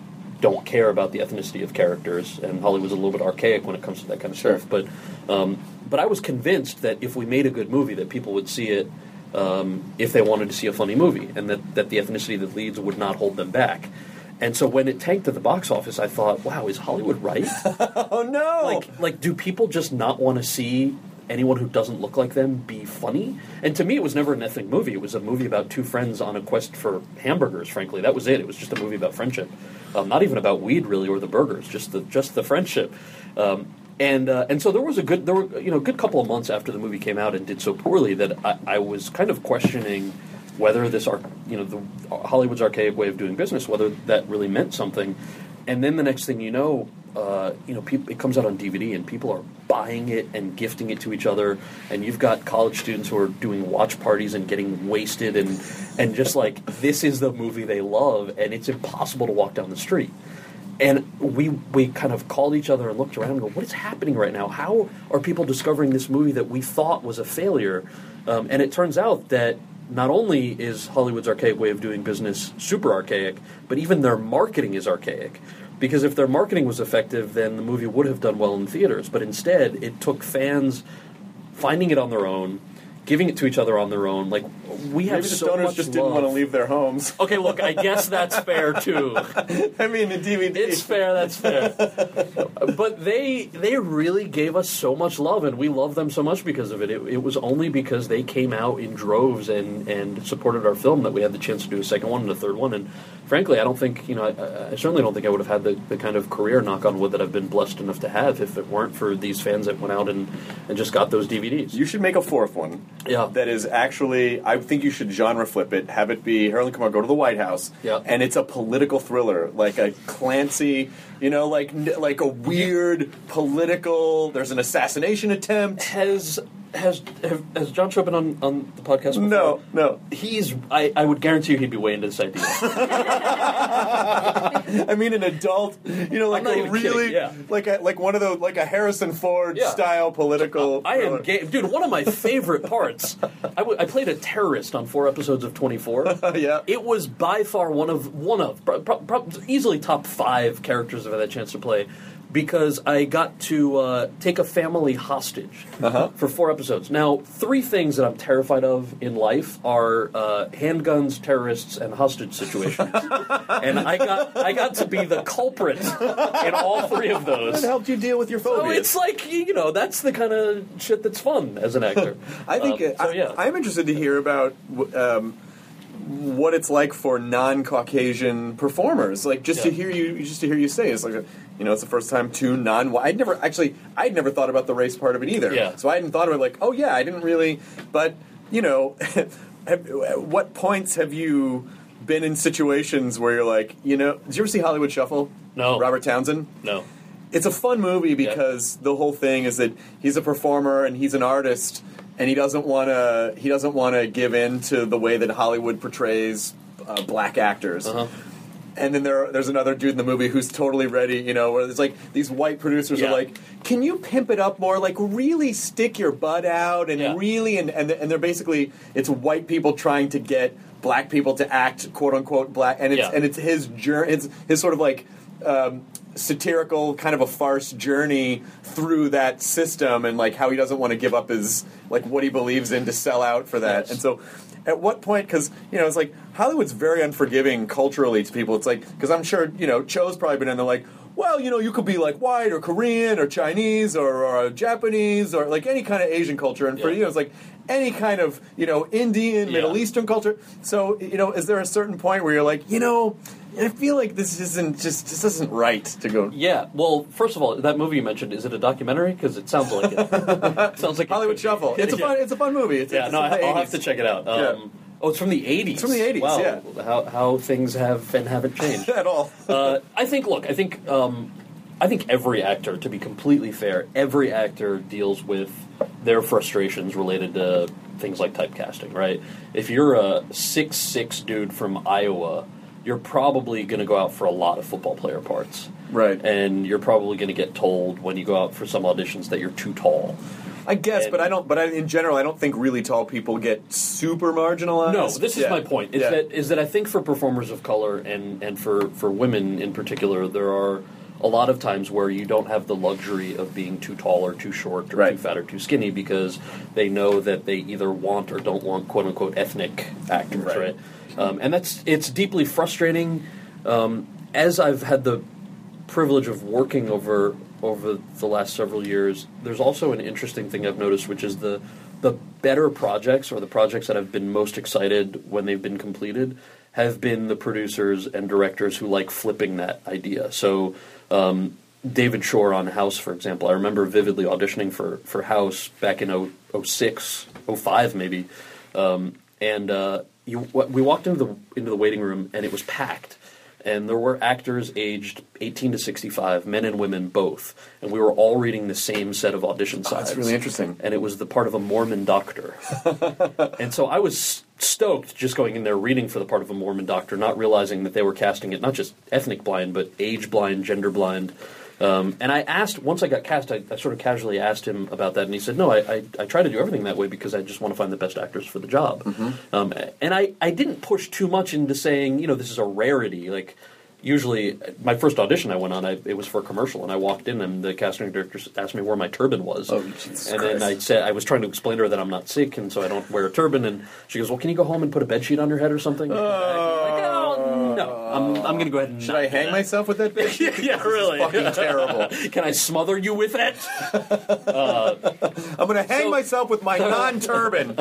Speaker 6: don't care about the ethnicity of characters, and Hollywood's a little bit archaic when it comes to that kind of
Speaker 7: Sure.
Speaker 6: stuff. But um, but I was convinced that if we made a good movie, that people would see it um, if they wanted to see a funny movie, and that, that the ethnicity that leads would not hold them back. And so when it tanked at the box office, I thought, wow, is Hollywood right?
Speaker 7: Oh, no!
Speaker 6: Like, like, do people just not want to see anyone who doesn't look like them be funny? And to me, it was never an ethnic movie. It was a movie about two friends on a quest for hamburgers, frankly. That was it. It was just a movie about friendship. Um, not even about weed, really, or the burgers, just the just the friendship. Um, and uh, and so there was a good, there were, you know, a good couple of months after the movie came out and did so poorly that I, I was kind of questioning whether this, ar- you know, the Hollywood's archaic way of doing business, whether that really meant something. And then the next thing you know, uh, you know, peop- it comes out on D V D, and people are buying it and gifting it to each other. And you've got college students who are doing watch parties and getting wasted, and and just like, this is the movie they love, and it's impossible to walk down the street. And we we kind of called each other and looked around and go, what is happening right now? How are people discovering this movie that we thought was a failure? Um, and it turns out that not only is Hollywood's archaic way of doing business super archaic, but even their marketing is archaic. Because if their marketing was effective, then the movie would have done well in theaters. But instead, it took fans finding it on their own, giving it to each other on their own. Like, we have
Speaker 7: Maybe the
Speaker 6: so
Speaker 7: stoners
Speaker 6: much
Speaker 7: just didn't
Speaker 6: love.
Speaker 7: want to leave their homes.
Speaker 6: Okay, look, I guess that's fair, too.
Speaker 7: I mean, the D V D.
Speaker 6: It's fair, that's fair. But they they really gave us so much love, and we love them so much because of it. It, it was only because they came out in droves and, and supported our film that we had the chance to do a second one and a third one. And frankly, I don't think, you know, I, I certainly don't think I would have had the, the kind of career, knock on wood, that I've been blessed enough to have if it weren't for these fans that went out and, and just got those D V Ds.
Speaker 7: You should make a fourth one.
Speaker 6: Yeah.
Speaker 7: That is actually, I think you should genre flip it, have it be Harold and Kumar go to the White House,
Speaker 6: Yeah.
Speaker 7: and it's a political thriller, like a Clancy, you know, like like a weird political, there's an assassination attempt.
Speaker 6: Has has have, has John Cho been on, on the podcast before?
Speaker 7: No, no.
Speaker 6: He's, I, I would guarantee you he'd be way into this idea.
Speaker 7: I mean, an adult, you know, like
Speaker 6: I'm not
Speaker 7: a
Speaker 6: even
Speaker 7: really,
Speaker 6: kidding, yeah.
Speaker 7: like a, like one of those, like a Harrison Ford
Speaker 6: Yeah.
Speaker 7: style political.
Speaker 6: I am
Speaker 7: thriller.
Speaker 6: gay. Dude, one of my favorite parts, I, w- I played a terrorist on four episodes of twenty-four.
Speaker 7: Yeah.
Speaker 6: It was by far one of, one of, pro- pro- pro- easily top five characters I've had a chance to play, because I got to uh, take a family hostage
Speaker 7: Uh-huh.
Speaker 6: for four episodes. Now, three things that I'm terrified of in life are uh, handguns, terrorists, and hostage situations. And I got I got to be the culprit in all three of those.
Speaker 7: That helped you deal with your
Speaker 6: So
Speaker 7: phobias.
Speaker 6: it's like, you know, that's the kind of shit that's fun as an actor.
Speaker 7: I think
Speaker 6: Um,
Speaker 7: uh,
Speaker 6: so, yeah.
Speaker 7: I, I'm interested to hear about um, what it's like for non-Caucasian performers. Like just to
Speaker 6: Yeah.
Speaker 7: hear you, just to hear you say, it's like a, you know, it's the first time two non. I'd never actually, I'd never thought about the race part of it either.
Speaker 6: Yeah.
Speaker 7: So I hadn't thought about it like, oh yeah, I didn't really. But you know, have, at what points have you been in situations where you're like, you know, did you ever see Hollywood Shuffle?
Speaker 6: No.
Speaker 7: Robert Townsend.
Speaker 6: No.
Speaker 7: It's a fun movie because the whole thing is that he's a performer and he's an artist, and he doesn't want to. He doesn't want to give in to the way that Hollywood portrays uh, black actors.
Speaker 6: Uh-huh.
Speaker 7: And then there, there's another dude in the movie who's totally ready, you know, where it's like these white producers
Speaker 6: Yeah.
Speaker 7: are like, "Can you pimp it up more? Like, really stick your butt out and
Speaker 6: Yeah.
Speaker 7: really." And, and and they're basically it's white people trying to get black people to act quote unquote black, and it's
Speaker 6: Yeah.
Speaker 7: and it's his journey, it's his sort of like. Um, satirical kind of a farce journey through that system, and like how he doesn't want to give up his like what he believes in to sell out for that.
Speaker 6: Yes.
Speaker 7: And so at what point, because you know it's like Hollywood's very unforgiving culturally to people. It's like, because I'm sure you know Cho's probably been in there like, well, you know, you could be like white or Korean or Chinese or, or Japanese or like any kind of Asian culture, and for
Speaker 6: Yeah.
Speaker 7: you it's like any kind of you know Indian,
Speaker 6: Yeah.
Speaker 7: Middle Eastern culture. So you know, is there a certain point where you're like, you know, I feel like this isn't just this isn't right to go.
Speaker 6: Yeah. Well, first of all, that movie you mentioned, is it a documentary? Because it sounds like it. It sounds like it
Speaker 7: Hollywood
Speaker 6: could be.
Speaker 7: Shuffle. It's a
Speaker 6: Yeah.
Speaker 7: fun. It's a fun movie. It's,
Speaker 6: Yeah,
Speaker 7: it's
Speaker 6: no,
Speaker 7: from
Speaker 6: I,
Speaker 7: the
Speaker 6: I'll have
Speaker 7: eighties.
Speaker 6: to check it out. Um,
Speaker 7: Yeah.
Speaker 6: Oh, it's from the eighties.
Speaker 7: It's from the eighties,
Speaker 6: Wow.
Speaker 7: yeah.
Speaker 6: How, how things have and haven't changed.
Speaker 7: At all.
Speaker 6: uh, I think. Look, I think. Um, I think every actor, to be completely fair, every actor deals with their frustrations related to things like typecasting. Right? If you're a six six dude from Iowa, you're probably going to go out for a lot of football player parts.
Speaker 7: Right.
Speaker 6: And you're probably going to get told when you go out for some auditions that you're too tall.
Speaker 7: I guess,
Speaker 6: And-
Speaker 7: but I don't. But I, in general, I don't think really tall people get super marginalized.
Speaker 6: No, this is
Speaker 7: Yeah.
Speaker 6: my point. Is
Speaker 7: Yeah.
Speaker 6: that is that I think for performers of color and, and for, for women in particular, there are a lot of times where you don't have the luxury of being too tall or too short or
Speaker 7: Right.
Speaker 6: too fat or too skinny because they know that they either want or don't want quote unquote ethnic actors,
Speaker 7: Right.
Speaker 6: right? Um, and that's it's deeply frustrating. Um, as I've had the privilege of working over over the last several years, there's also an interesting thing I've noticed, which is the the better projects or the projects that I've been most excited when they've been completed have been the producers and directors who like flipping that idea. So um, David Shore on House, for example, I remember vividly auditioning for, for House back in oh six, oh five maybe, um, and uh, you, we walked into the into the waiting room and it was packed. And there were actors aged eighteen to sixty-five, men and women both, and we were all reading the same set of audition sides.
Speaker 7: Oh, that's really interesting.
Speaker 6: And it was the part of a Mormon doctor. And so I was stoked just going in there reading for the part of a Mormon doctor, not realizing that they were casting it not just ethnic blind, but age blind, gender blind. Um, and I asked, once I got cast, I, I sort of casually asked him about that, and he said, no, I, I, I try to do everything that way because I just want to find the best actors for the job.
Speaker 7: Mm-hmm.
Speaker 6: Um, and I, I didn't push too much into saying, you know, this is a rarity. Like, usually, my first audition I went on, I, it was for a commercial, and I walked in, and the casting director asked me where my turban was.
Speaker 7: Oh, Jesus
Speaker 6: and
Speaker 7: Christ.
Speaker 6: then I said, I was trying to explain to her that I'm not sick, and so I don't wear a turban, and she goes, well, can you go home and put a bedsheet on your head or something? And I'm like, oh, no, I'm, I'm going to go ahead and
Speaker 7: Should
Speaker 6: not
Speaker 7: I
Speaker 6: do
Speaker 7: hang
Speaker 6: that.
Speaker 7: myself with that bitch?
Speaker 6: yeah, yeah, really.
Speaker 7: This is fucking terrible.
Speaker 6: Can I smother you with it?
Speaker 7: I'm going to hang
Speaker 6: So-
Speaker 7: myself with my non-turban.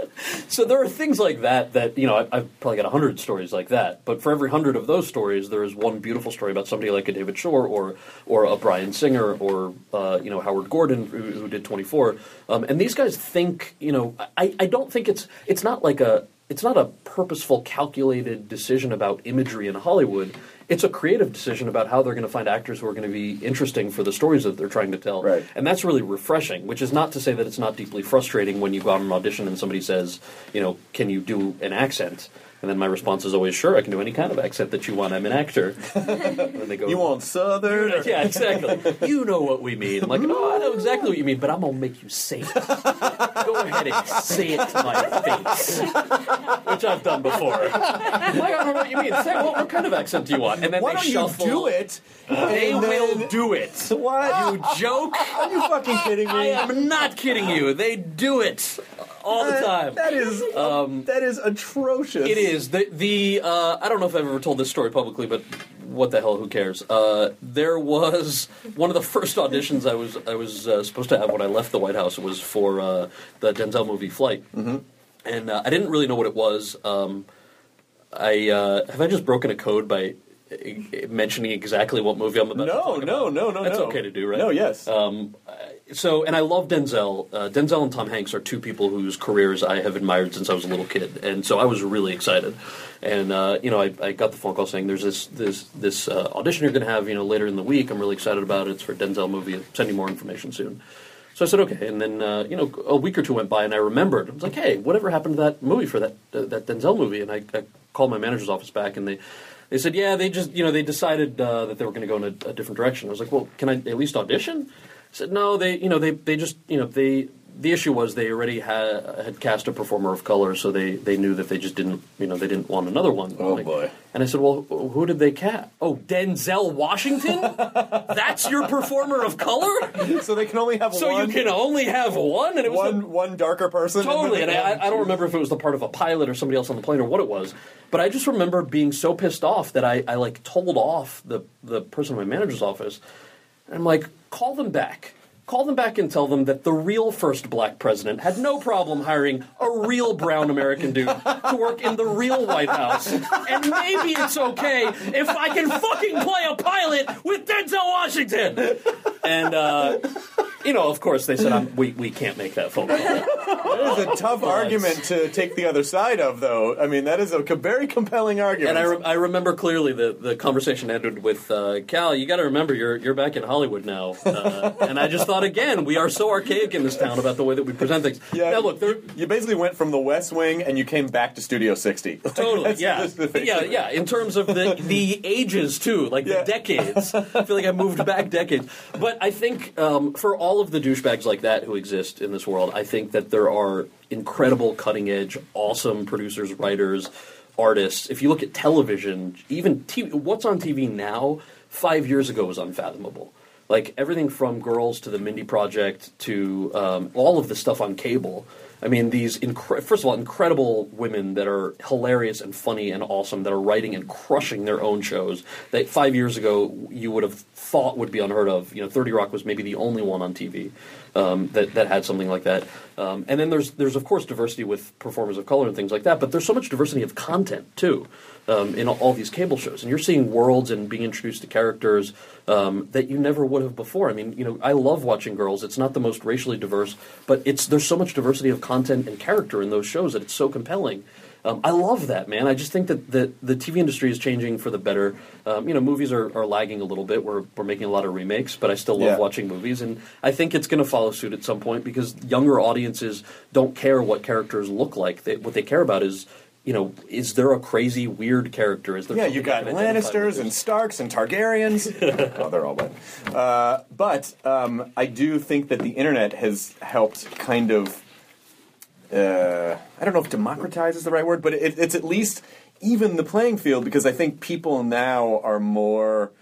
Speaker 6: So there are things like that that, you know, I, I've probably got a hundred stories like that. But for every hundred of those stories, there is one beautiful story about somebody like a David Shore or or a Bryan Singer or, uh, you know, Howard Gordon, who, who did twenty-four. Um, and these guys think, you know, I, I don't think it's it's not like a it's not a purposeful, calculated decision about imagery in Hollywood. It's a creative decision about how they're going to find actors who are going to be interesting for the stories that they're trying to tell.
Speaker 7: Right.
Speaker 6: And that's really refreshing, which is not to say that it's not deeply frustrating when you go out on an audition and somebody says, you know, can you do an accent? And then my response is always, sure, I can do any kind of accent that you want. I'm an actor. And then they go,
Speaker 7: You want Southern? or-
Speaker 6: yeah, exactly. You know what we mean. I'm like, oh, I know exactly what you mean, but I'm going to make you say it. Go ahead and say it to my face. Which I've done before. I'm like, I don't know what you mean. Say, well, what kind of accent do you want? And then
Speaker 7: Why
Speaker 6: they
Speaker 7: don't you
Speaker 6: shuffle.
Speaker 7: do it?
Speaker 6: They
Speaker 7: and
Speaker 6: will
Speaker 7: then-
Speaker 6: do it.
Speaker 7: What?
Speaker 6: You joke?
Speaker 7: Are you fucking kidding me?
Speaker 6: I am not kidding you. They do it all the
Speaker 7: That-
Speaker 6: time.
Speaker 7: That is um, that is atrocious.
Speaker 6: It is. The, the uh, I don't know if I've ever told this story publicly, but what the hell, who cares? Uh, there was one of the first auditions I was I was uh, supposed to have when I left the White House was for uh, the Denzel movie Flight. Mm-hmm. And uh, I didn't really know what it was. Um, I uh, have I just broken a code by uh, mentioning exactly what movie I'm about to
Speaker 7: No,
Speaker 6: talk
Speaker 7: no,
Speaker 6: about?
Speaker 7: no, no,
Speaker 6: That's
Speaker 7: no.
Speaker 6: okay to do, right?
Speaker 7: No, yes.
Speaker 6: Um, so, and I love Denzel. Uh, Denzel and Tom Hanks are two people whose careers I have admired since I was a little kid, and so I was really excited. And uh, you know, I, I got the phone call saying there's this this this uh, audition you're going to have, you know, later in the week. I'm really excited about it. It's for a Denzel movie. I'll send you more information soon. So I said okay, and then uh, you know, a week or two went by, and I remembered. I was like, hey, whatever happened to that movie for that uh, that Denzel movie? And I, I called my manager's office back, and they. They said, yeah, they just, you know, they decided uh, that they were going to go in a, a different direction. I was like, well, can I at least audition? I said, no, they, you know, they, they just, you know, they, the issue was they already had, had cast a performer of color, so they, they knew that they just didn't, you know, they didn't want another one.
Speaker 7: Oh,
Speaker 6: Like-
Speaker 7: boy.
Speaker 6: And I said, well, who did they cast? Oh, Denzel Washington? That's your performer of color?
Speaker 7: So they can only have
Speaker 6: So
Speaker 7: one.
Speaker 6: you can only have one? And it was the-
Speaker 7: one one darker person.
Speaker 6: Totally, and I, I don't remember if it was the part of a pilot or somebody else on the plane or what it was, but I just remember being so pissed off that I, I like told off the the person in my manager's office, and I'm like, call them back. Call them back and tell them that the real first black president had no problem hiring a real brown American dude to work in the real White House. And maybe it's okay if I can fucking play a pilot with Denzel Washington. And, uh, you know, of course, they said, I'm, we, we can't make that phone call.
Speaker 7: That is a tough argument to take the other side of, though. I mean, that is a co- very compelling argument.
Speaker 6: And I, re- I remember clearly the, the conversation ended with, uh, Cal, you got to remember, you're you're back in Hollywood now. Uh, and I just thought, again, we are so archaic in this town about the way that we present things.
Speaker 7: Yeah,
Speaker 6: now, look, there,
Speaker 7: you basically went from the West Wing and you came back to Studio sixty.
Speaker 6: totally,
Speaker 7: That's
Speaker 6: yeah,
Speaker 7: just the-
Speaker 6: yeah, yeah. In terms of the the ages too, like
Speaker 7: Yeah.
Speaker 6: the decades. I feel like I moved back decades. But I think um, for all all of the douchebags like that who exist in this world, I think that there are incredible, cutting-edge, awesome producers, writers, artists. If you look at television, even T V, what's on T V now, five years ago was unfathomable. Like, everything from Girls to the Mindy Project to um, all of the stuff on cable. I mean, these, incre- first of all, incredible women that are hilarious and funny and awesome, that are writing and crushing their own shows that five years ago you would have thought would be unheard of. You know, thirty Rock was maybe the only one on T V um, that, that had something like that. Um, and then there's, there's, of course, diversity with performers of color and things like that, but there's so much diversity of content, too, um, in all, all these cable shows. And you're seeing worlds and being introduced to characters um, that you never would have before. I mean, you know, I love watching Girls. It's not the most racially diverse, but it's there's so much diversity of content and character in those shows that it's so compelling. Um, I love that, man. I just think that the, the T V industry is changing for the better. Um, you know, movies are, are lagging a little bit. We're we're making a lot of remakes, but I still love
Speaker 7: Yeah.
Speaker 6: watching movies, and I think it's going to follow suit at some point because younger audiences don't care what characters look like. They, what they care about is, you know, is there a crazy, weird character? Is there
Speaker 7: Yeah,
Speaker 6: something
Speaker 7: you got
Speaker 6: I can identify
Speaker 7: Lannisters
Speaker 6: with?
Speaker 7: and Starks and Targaryens. Oh, they're all white. Uh, but um, I do think that the internet has helped kind of, uh, I don't know if democratize is the right word, but it, it's at least even the playing field, because I think people now are more,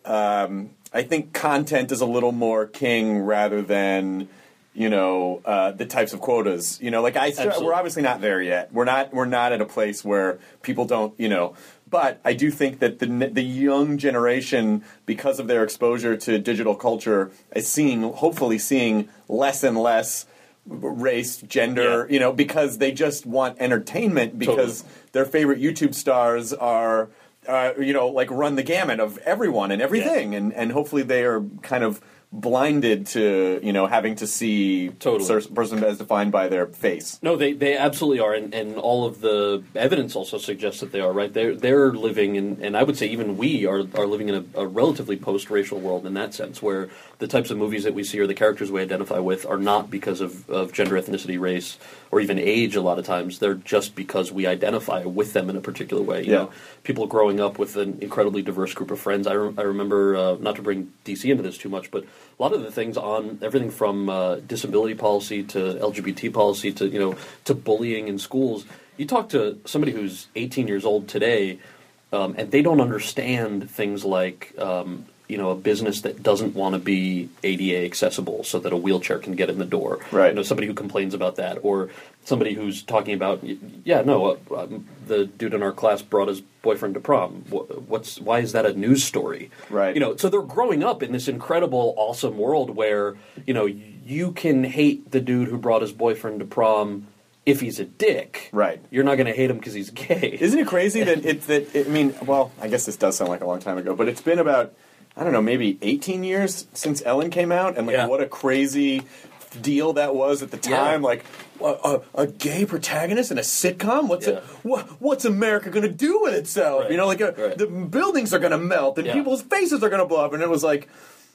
Speaker 7: um, I think content is a little more king rather than, you know, uh, the types of quotas. You know, like I,
Speaker 6: Absolutely.
Speaker 7: we're obviously not there yet. We're not. We're not at a place where people don't. You know, but I do think that the the young generation, because of their exposure to digital culture, is seeing, hopefully, seeing less and less race, gender.
Speaker 6: Yeah.
Speaker 7: You know, because they just want entertainment. Because
Speaker 6: Totally.
Speaker 7: their favorite YouTube stars are, uh, you know, like run the gamut of everyone and everything, and and hopefully they are kind of blinded to, you know, having to see
Speaker 6: Totally.
Speaker 7: a certain person as defined by their face.
Speaker 6: No, they, they absolutely are, and, and all of the evidence also suggests that they are, right? They're, they're living in, and I would say even we are, are living in a, a relatively post-racial world in that sense, where the types of movies that we see or the characters we identify with are not because of, of gender, ethnicity, race, or even age a lot of times. They're just because we identify with them in a particular way. You
Speaker 7: Yeah.
Speaker 6: know, people growing up with an incredibly diverse group of friends. I, re- I remember, uh, not to bring D C into this too much, but a lot of the things on everything from uh, disability policy to L G B T policy to, you know, to bullying in schools. You talk to somebody who's eighteen years old today, um, and they don't understand things like, um, you know, a business that doesn't want to be A D A accessible so that a wheelchair can get in the door.
Speaker 7: Right.
Speaker 6: You know, somebody who complains about that, or somebody who's talking about, yeah, no, uh, um, the dude in our class brought his boyfriend to prom. Wh- What's why is that a news story?
Speaker 7: Right.
Speaker 6: You know, so they're growing up in this incredible, awesome world where, you know, you can hate the dude who brought his boyfriend to prom if he's a dick.
Speaker 7: Right.
Speaker 6: You're not going to hate him because he's gay.
Speaker 7: Isn't it crazy that it, that it, I mean, well, I guess this does sound like a long time ago, but it's been about, I don't know, maybe eighteen years since Ellen came out, and like
Speaker 6: Yeah.
Speaker 7: what a crazy deal that was at the time.
Speaker 6: Yeah.
Speaker 7: Like a, a, a gay protagonist in a sitcom. What's
Speaker 6: Yeah.
Speaker 7: it? What, what's America going to do with itself?
Speaker 6: Right.
Speaker 7: You know, like a,
Speaker 6: Right.
Speaker 7: the buildings are going to melt, and
Speaker 6: Yeah.
Speaker 7: people's faces are going to blow up, and it was like.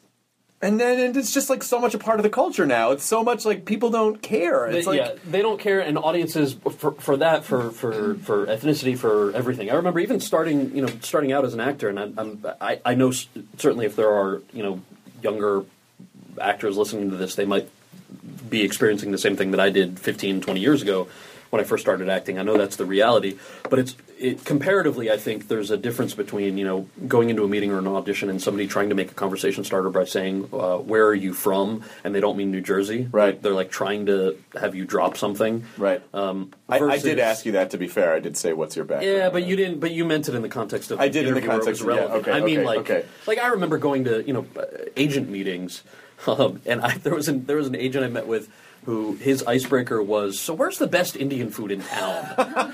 Speaker 7: And then and it's just like so much a part of the culture now. It's so much like people don't care. It's
Speaker 6: They-
Speaker 7: like
Speaker 6: yeah, they don't care, and audiences for, for that, for, for, for ethnicity, for everything. I remember even starting, you know, starting out as an actor, and I, I'm, I, I know s- certainly if there are, you know, younger actors listening to this, they might be experiencing the same thing that I did fifteen, twenty years ago when I first started acting. I know that's the reality, but it's it, comparatively, I think there's a difference between, you know, going into a meeting or an audition and somebody trying to make a conversation starter by saying, uh, where are you from? And they don't mean New Jersey.
Speaker 7: Right.
Speaker 6: They're like trying to have you drop something.
Speaker 7: right.
Speaker 6: Um,
Speaker 7: I, I
Speaker 6: versus-
Speaker 7: did ask you that. To be fair, I did say, "What's your background?"
Speaker 6: Yeah, but you didn't. But you meant it in the context of.
Speaker 7: I did in the
Speaker 6: interview where it
Speaker 7: context
Speaker 6: was
Speaker 7: of- yeah,
Speaker 6: relevant.
Speaker 7: okay,
Speaker 6: I mean,
Speaker 7: okay,
Speaker 6: like,
Speaker 7: okay.
Speaker 6: like I remember going to you know uh, agent meetings, um, and I, there was an there was an agent I met with who his icebreaker was, so where's the best Indian food in town?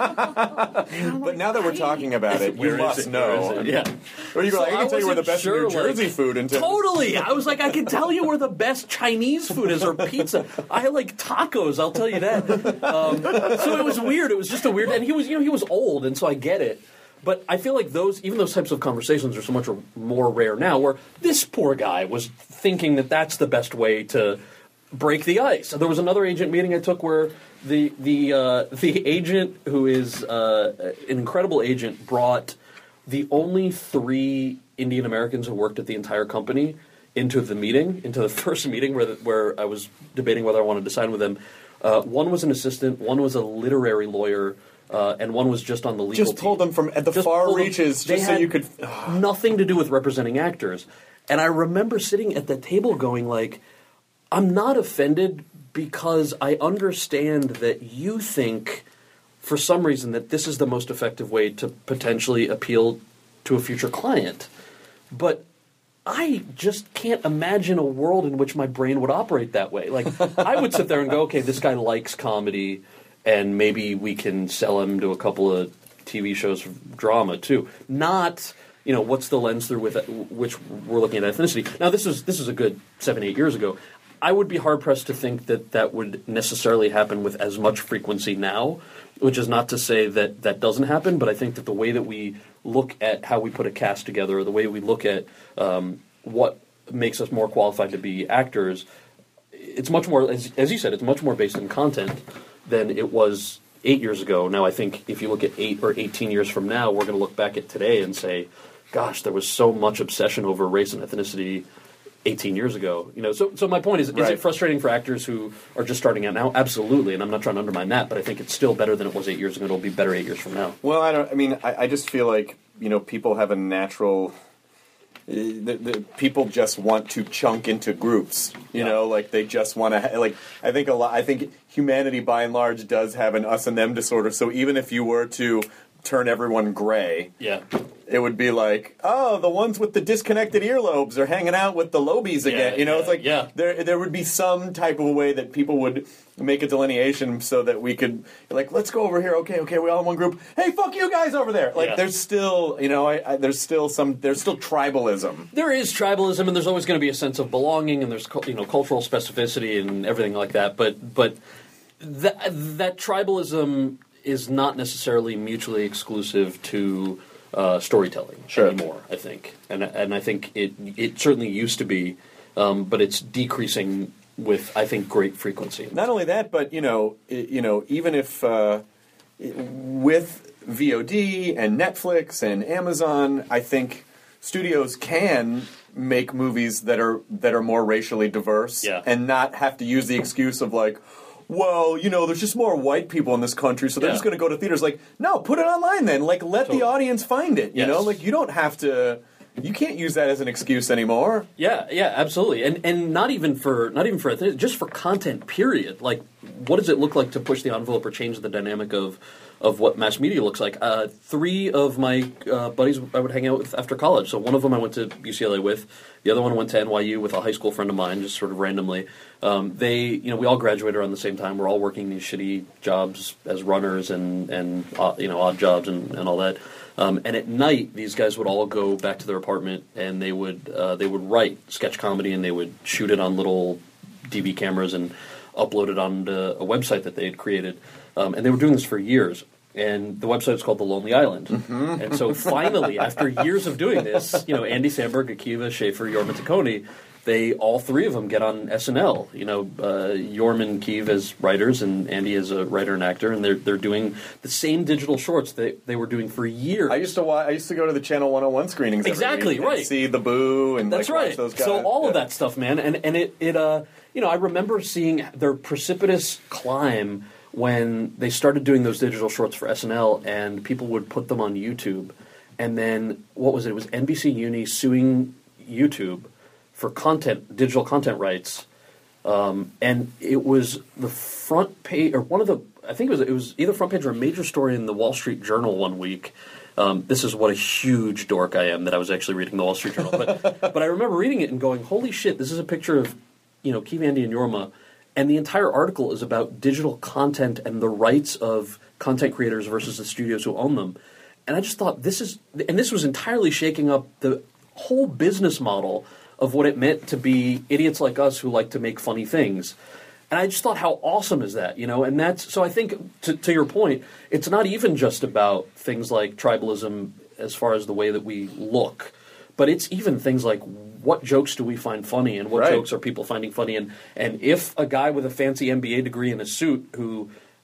Speaker 7: But now that we're talking about it, you
Speaker 6: Where is
Speaker 7: must
Speaker 6: it?
Speaker 7: know.
Speaker 6: Where is it? Yeah.
Speaker 7: Or you go,
Speaker 6: So
Speaker 7: I can
Speaker 6: I
Speaker 7: tell you where the
Speaker 6: wasn't
Speaker 7: best
Speaker 6: sure,
Speaker 7: New Jersey
Speaker 6: like-
Speaker 7: food in town.
Speaker 6: Totally. I was like, I can tell you where the best Chinese food is or pizza. I like tacos, I'll tell you that. Um, so it was weird. It was just a weird, and he was, you know, he was old, and so I get it. But I feel like those, even those types of conversations are so much more rare now, where this poor guy was thinking that that's the best way to break the ice. There was another agent meeting I took where the the uh, the agent, who is uh, an incredible agent, brought the only three Indian Americans who worked at the entire company into the meeting, into the first meeting where the, where I was debating whether I wanted to sign with them. Uh, one was an assistant, one was a literary lawyer, uh, and one was just on the legal
Speaker 7: Just
Speaker 6: team.
Speaker 7: pulled them from at the
Speaker 6: Just
Speaker 7: far
Speaker 6: pulled them-
Speaker 7: reaches,
Speaker 6: they
Speaker 7: just so
Speaker 6: had
Speaker 7: you could.
Speaker 6: nothing to do with representing actors. And I remember sitting at the table going like, I'm not offended because I understand that you think, for some reason, that this is the most effective way to potentially appeal to a future client. But I just can't imagine a world in which my brain would operate that way. Like, I would sit there and go, okay, this guy likes comedy, and maybe we can sell him to a couple of T V shows for drama, too. Not, you know, what's the lens through with which we're looking at ethnicity. Now, this is this is a good seven, eight years ago. I would be hard-pressed to think that that would necessarily happen with as much frequency now, which is not to say that that doesn't happen, but I think that the way that we look at how we put a cast together, or the way we look at um, what makes us more qualified to be actors, it's much more, as, as you said, it's much more based in content than it was eight years ago. Now, I think if you look at eight or eighteen years from now, we're going to look back at today and say, gosh, there was so much obsession over race and ethnicity eighteen years ago. You know, so so my point is,
Speaker 7: Right.
Speaker 6: is it frustrating for actors who are just starting out now? Absolutely, and I'm not trying to undermine that, but I think it's still better than it was eight years ago. It'll be better eight years from now.
Speaker 7: Well, I don't. I mean, I, I just feel like, you know, people have a natural. Uh, the, the people just want to chunk into groups. You
Speaker 6: Yeah.
Speaker 7: know, like they just want to. Ha- like I think a lot. I think humanity, by and large, does have an us and them disorder. So even if you were to turn everyone gray,
Speaker 6: Yeah.
Speaker 7: it would be like, oh, the ones with the disconnected earlobes are hanging out with the lobies again.
Speaker 6: Yeah,
Speaker 7: you know,
Speaker 6: yeah,
Speaker 7: it's like
Speaker 6: yeah.
Speaker 7: there there would be some type of a way that people would make a delineation so that we could, like, let's go over here. Okay, okay, we all in one group. Hey, fuck you guys over there. Like,
Speaker 6: Yeah.
Speaker 7: there's still, you know, I, I, there's still some, there's still tribalism.
Speaker 6: There is tribalism, and there's always going to be a sense of belonging, and there's cul- you know cultural specificity and everything like that. But but that that tribalism is not necessarily mutually exclusive to uh, storytelling
Speaker 7: Sure.
Speaker 6: anymore. I think, and and I think it it certainly used to be, um, but it's decreasing with, I think, great frequency.
Speaker 7: Not only that, but you know, i- you know, even if uh, i- with V O D and Netflix and Amazon, I think studios can make movies that are that are more racially diverse,
Speaker 6: Yeah.
Speaker 7: and not have to use the excuse of like, well, you know, there's just more white people in this country, so they're
Speaker 6: Yeah.
Speaker 7: just going to go to theaters. Like, no, put it online then. Like, let
Speaker 6: Totally.
Speaker 7: the audience find it. You
Speaker 6: Yes.
Speaker 7: know, like you don't have to. You can't use that as an excuse anymore.
Speaker 6: Yeah, yeah, absolutely, and and not even for not even for just for content. Period. Like, what does it look like to push the envelope or change the dynamic of of what mass media looks like? Uh, three of my uh, buddies I would hang out with after college. So one of them I went to U C L A with. The other one went to N Y U with a high school friend of mine, just sort of randomly. Um, they, you know, we all graduated around the same time. We're all working these shitty jobs as runners and and uh, you know odd jobs and, and all that. Um, and at night, these guys would all go back to their apartment, and they would uh, they would write sketch comedy, and they would shoot it on little D V cameras and upload it onto a website that they had created. Um, and they were doing this for years. And the website is called The Lonely Island.
Speaker 7: Mm-hmm.
Speaker 6: And so finally, after years of doing this, you know, Andy Samberg, Akiva, Schaefer, Yorman Taccone, they, all three of them get on S N L. You know, uh, Yorm and Keeve as writers, and Andy as a writer and actor, and they're they're doing the same digital shorts that they were doing for years.
Speaker 7: I used to watch, I used to go to the Channel one oh one screenings. every
Speaker 6: Exactly,
Speaker 7: week and
Speaker 6: right.
Speaker 7: see the Boo and
Speaker 6: That's
Speaker 7: like,
Speaker 6: right.
Speaker 7: watch those guys.
Speaker 6: So all of
Speaker 7: Yeah.
Speaker 6: that stuff, man, and and it it uh you know I remember seeing their precipitous climb when they started doing those digital shorts for S N L, and people would put them on YouTube, and then what was it? It was N B C Uni suing YouTube for content, digital content rights, um, and it was the front page or one of the I think it was it was either front page or a major story in the Wall Street Journal one week. Um, this is what a huge dork I am that I was actually reading the Wall Street Journal. But but I remember reading it and going, holy shit, this is a picture of, you know, Keith, Andy, and Yorma, and the entire article is about digital content and the rights of content creators versus the studios who own them. And I just thought this is, and this was entirely shaking up the whole business model of what it meant to be idiots like us who like to make funny things. And I just thought, how awesome is that, you know? And that's, so I think, to, to your point, it's not even just about things like tribalism as far as the way that we look, but it's even things like what jokes do we find funny and what
Speaker 7: Right.
Speaker 6: jokes are people finding funny. And, and if a guy with a fancy M B A degree in a suit who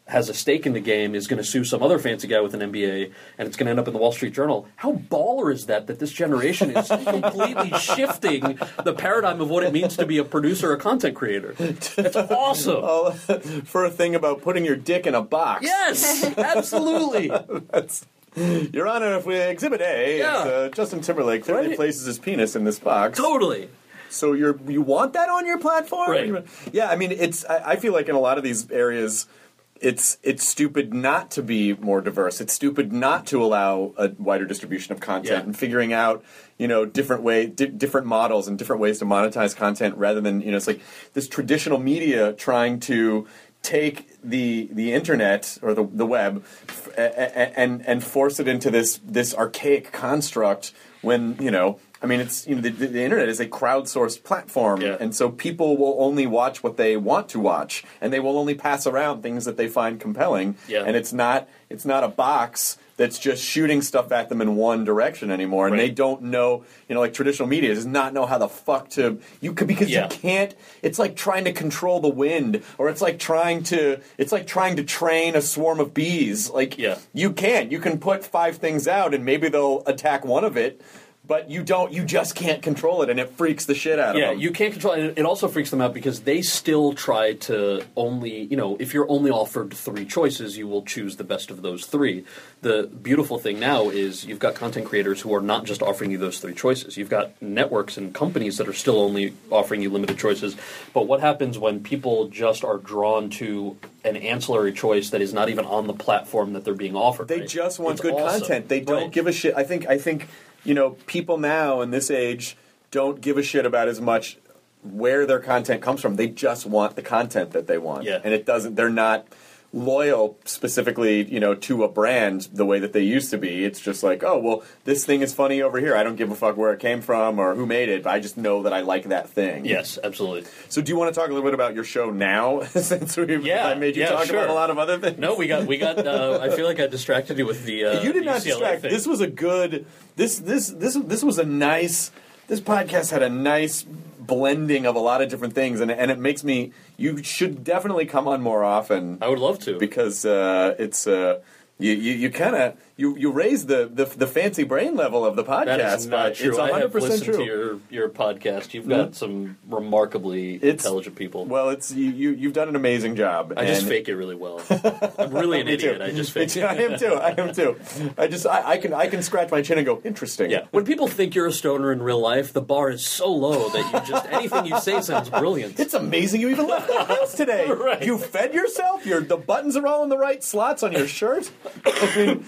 Speaker 6: has a stake in the game is going to sue some other fancy guy with an M B A, and it's going to end up in the Wall Street Journal. How baller is that, that this generation is completely shifting the paradigm of what it means to be a producer or content creator? It's awesome.
Speaker 7: Oh, for a thing about putting your dick in a box.
Speaker 6: Yes, absolutely.
Speaker 7: That's, Your Honor, if we exhibit A,
Speaker 6: Yeah.
Speaker 7: it's, uh, Justin Timberlake clearly
Speaker 6: Right.
Speaker 7: places his penis in this box.
Speaker 6: Totally.
Speaker 7: So you're you want that on your platform?
Speaker 6: Right.
Speaker 7: Yeah, I mean, it's. I, I feel like in a lot of these areas, it's it's stupid not to be more diverse. It's stupid not to allow a wider distribution of content
Speaker 6: Yeah.
Speaker 7: and figuring out, you know, different way, di- different models and different ways to monetize content rather than, you know, it's like this traditional media trying to take the the internet or the the web f- a- a- and and force it into this this archaic construct when, you know, I mean, it's, you know, the, the, the internet is a crowdsourced platform,
Speaker 6: Yeah.
Speaker 7: and so people will only watch what they want to watch, and they will only pass around things that they find compelling.
Speaker 6: Yeah.
Speaker 7: And it's not it's not a box that's just shooting stuff at them in one direction anymore, and
Speaker 6: Right.
Speaker 7: they don't know, you know, like traditional media does not know how the fuck to you could because
Speaker 6: Yeah.
Speaker 7: you can't. It's like trying to control the wind, or it's like trying to it's like trying to train a swarm of bees. Like
Speaker 6: Yeah.
Speaker 7: you can't. You can put five things out, and maybe they'll attack one of it. But you don't. You just can't control it, and it freaks the shit out of
Speaker 6: Yeah,
Speaker 7: them.
Speaker 6: you can't control it. It also freaks them out because they still try to only, you know, if you're only offered three choices, you will choose the best of those three. The beautiful thing now is you've got content creators who are not just offering you those three choices. You've got networks and companies that are still only offering you limited choices. But what happens when people just are drawn to an ancillary choice that is not even on the platform that they're being offered?
Speaker 7: They
Speaker 6: right?
Speaker 7: just want
Speaker 6: It's
Speaker 7: good
Speaker 6: awesome.
Speaker 7: content. They don't
Speaker 6: Right.
Speaker 7: give a shit. I think. I think. You know, people now in this age don't give a shit about as much where their content comes from. They just want the content that they want,
Speaker 6: Yeah.
Speaker 7: and it doesn't. They're not loyal specifically, you know, to a brand the way that they used to be. It's just like, oh, well, this thing is funny over here. I don't give a fuck where it came from or who made it, but I just know that I like that thing.
Speaker 6: Yes, absolutely.
Speaker 7: So do you want to talk a little bit about your show now, since we
Speaker 6: Yeah,
Speaker 7: I made you
Speaker 6: yeah,
Speaker 7: talk
Speaker 6: sure.
Speaker 7: about a lot of other things?
Speaker 6: No, we got, we got. Uh, I feel like I distracted you with the. Uh,
Speaker 7: You did
Speaker 6: the
Speaker 7: not
Speaker 6: U C L A
Speaker 7: distract.
Speaker 6: thing.
Speaker 7: This was a good. This this this this was a nice. This podcast had a nice blending of a lot of different things, and and it makes me. You should definitely come on more often
Speaker 6: I would love to.
Speaker 7: because uh, it's uh, you you, you kind of you you raise the, the the fancy brain level of the podcast.
Speaker 6: That is not
Speaker 7: but
Speaker 6: true.
Speaker 7: It's
Speaker 6: I
Speaker 7: one hundred
Speaker 6: have
Speaker 7: percent
Speaker 6: listened
Speaker 7: true.
Speaker 6: to your, your podcast. You've got some remarkably
Speaker 7: It's-
Speaker 6: intelligent people.
Speaker 7: Well, it's you, you you've done an amazing job.
Speaker 6: I just
Speaker 7: and-
Speaker 6: fake it really well. I'm really an
Speaker 7: Me too.
Speaker 6: idiot. I just
Speaker 7: Me
Speaker 6: fake
Speaker 7: too.
Speaker 6: it.
Speaker 7: I am too. I am too. I just I, I can I can scratch my chin and go interesting.
Speaker 6: Yeah. When people think you're a stoner in real life, the bar is so low that you just anything you say sounds brilliant.
Speaker 7: It's amazing you even left the house today.
Speaker 6: Right.
Speaker 7: You fed yourself. Your the buttons are all in the right slots on your shirt. I mean,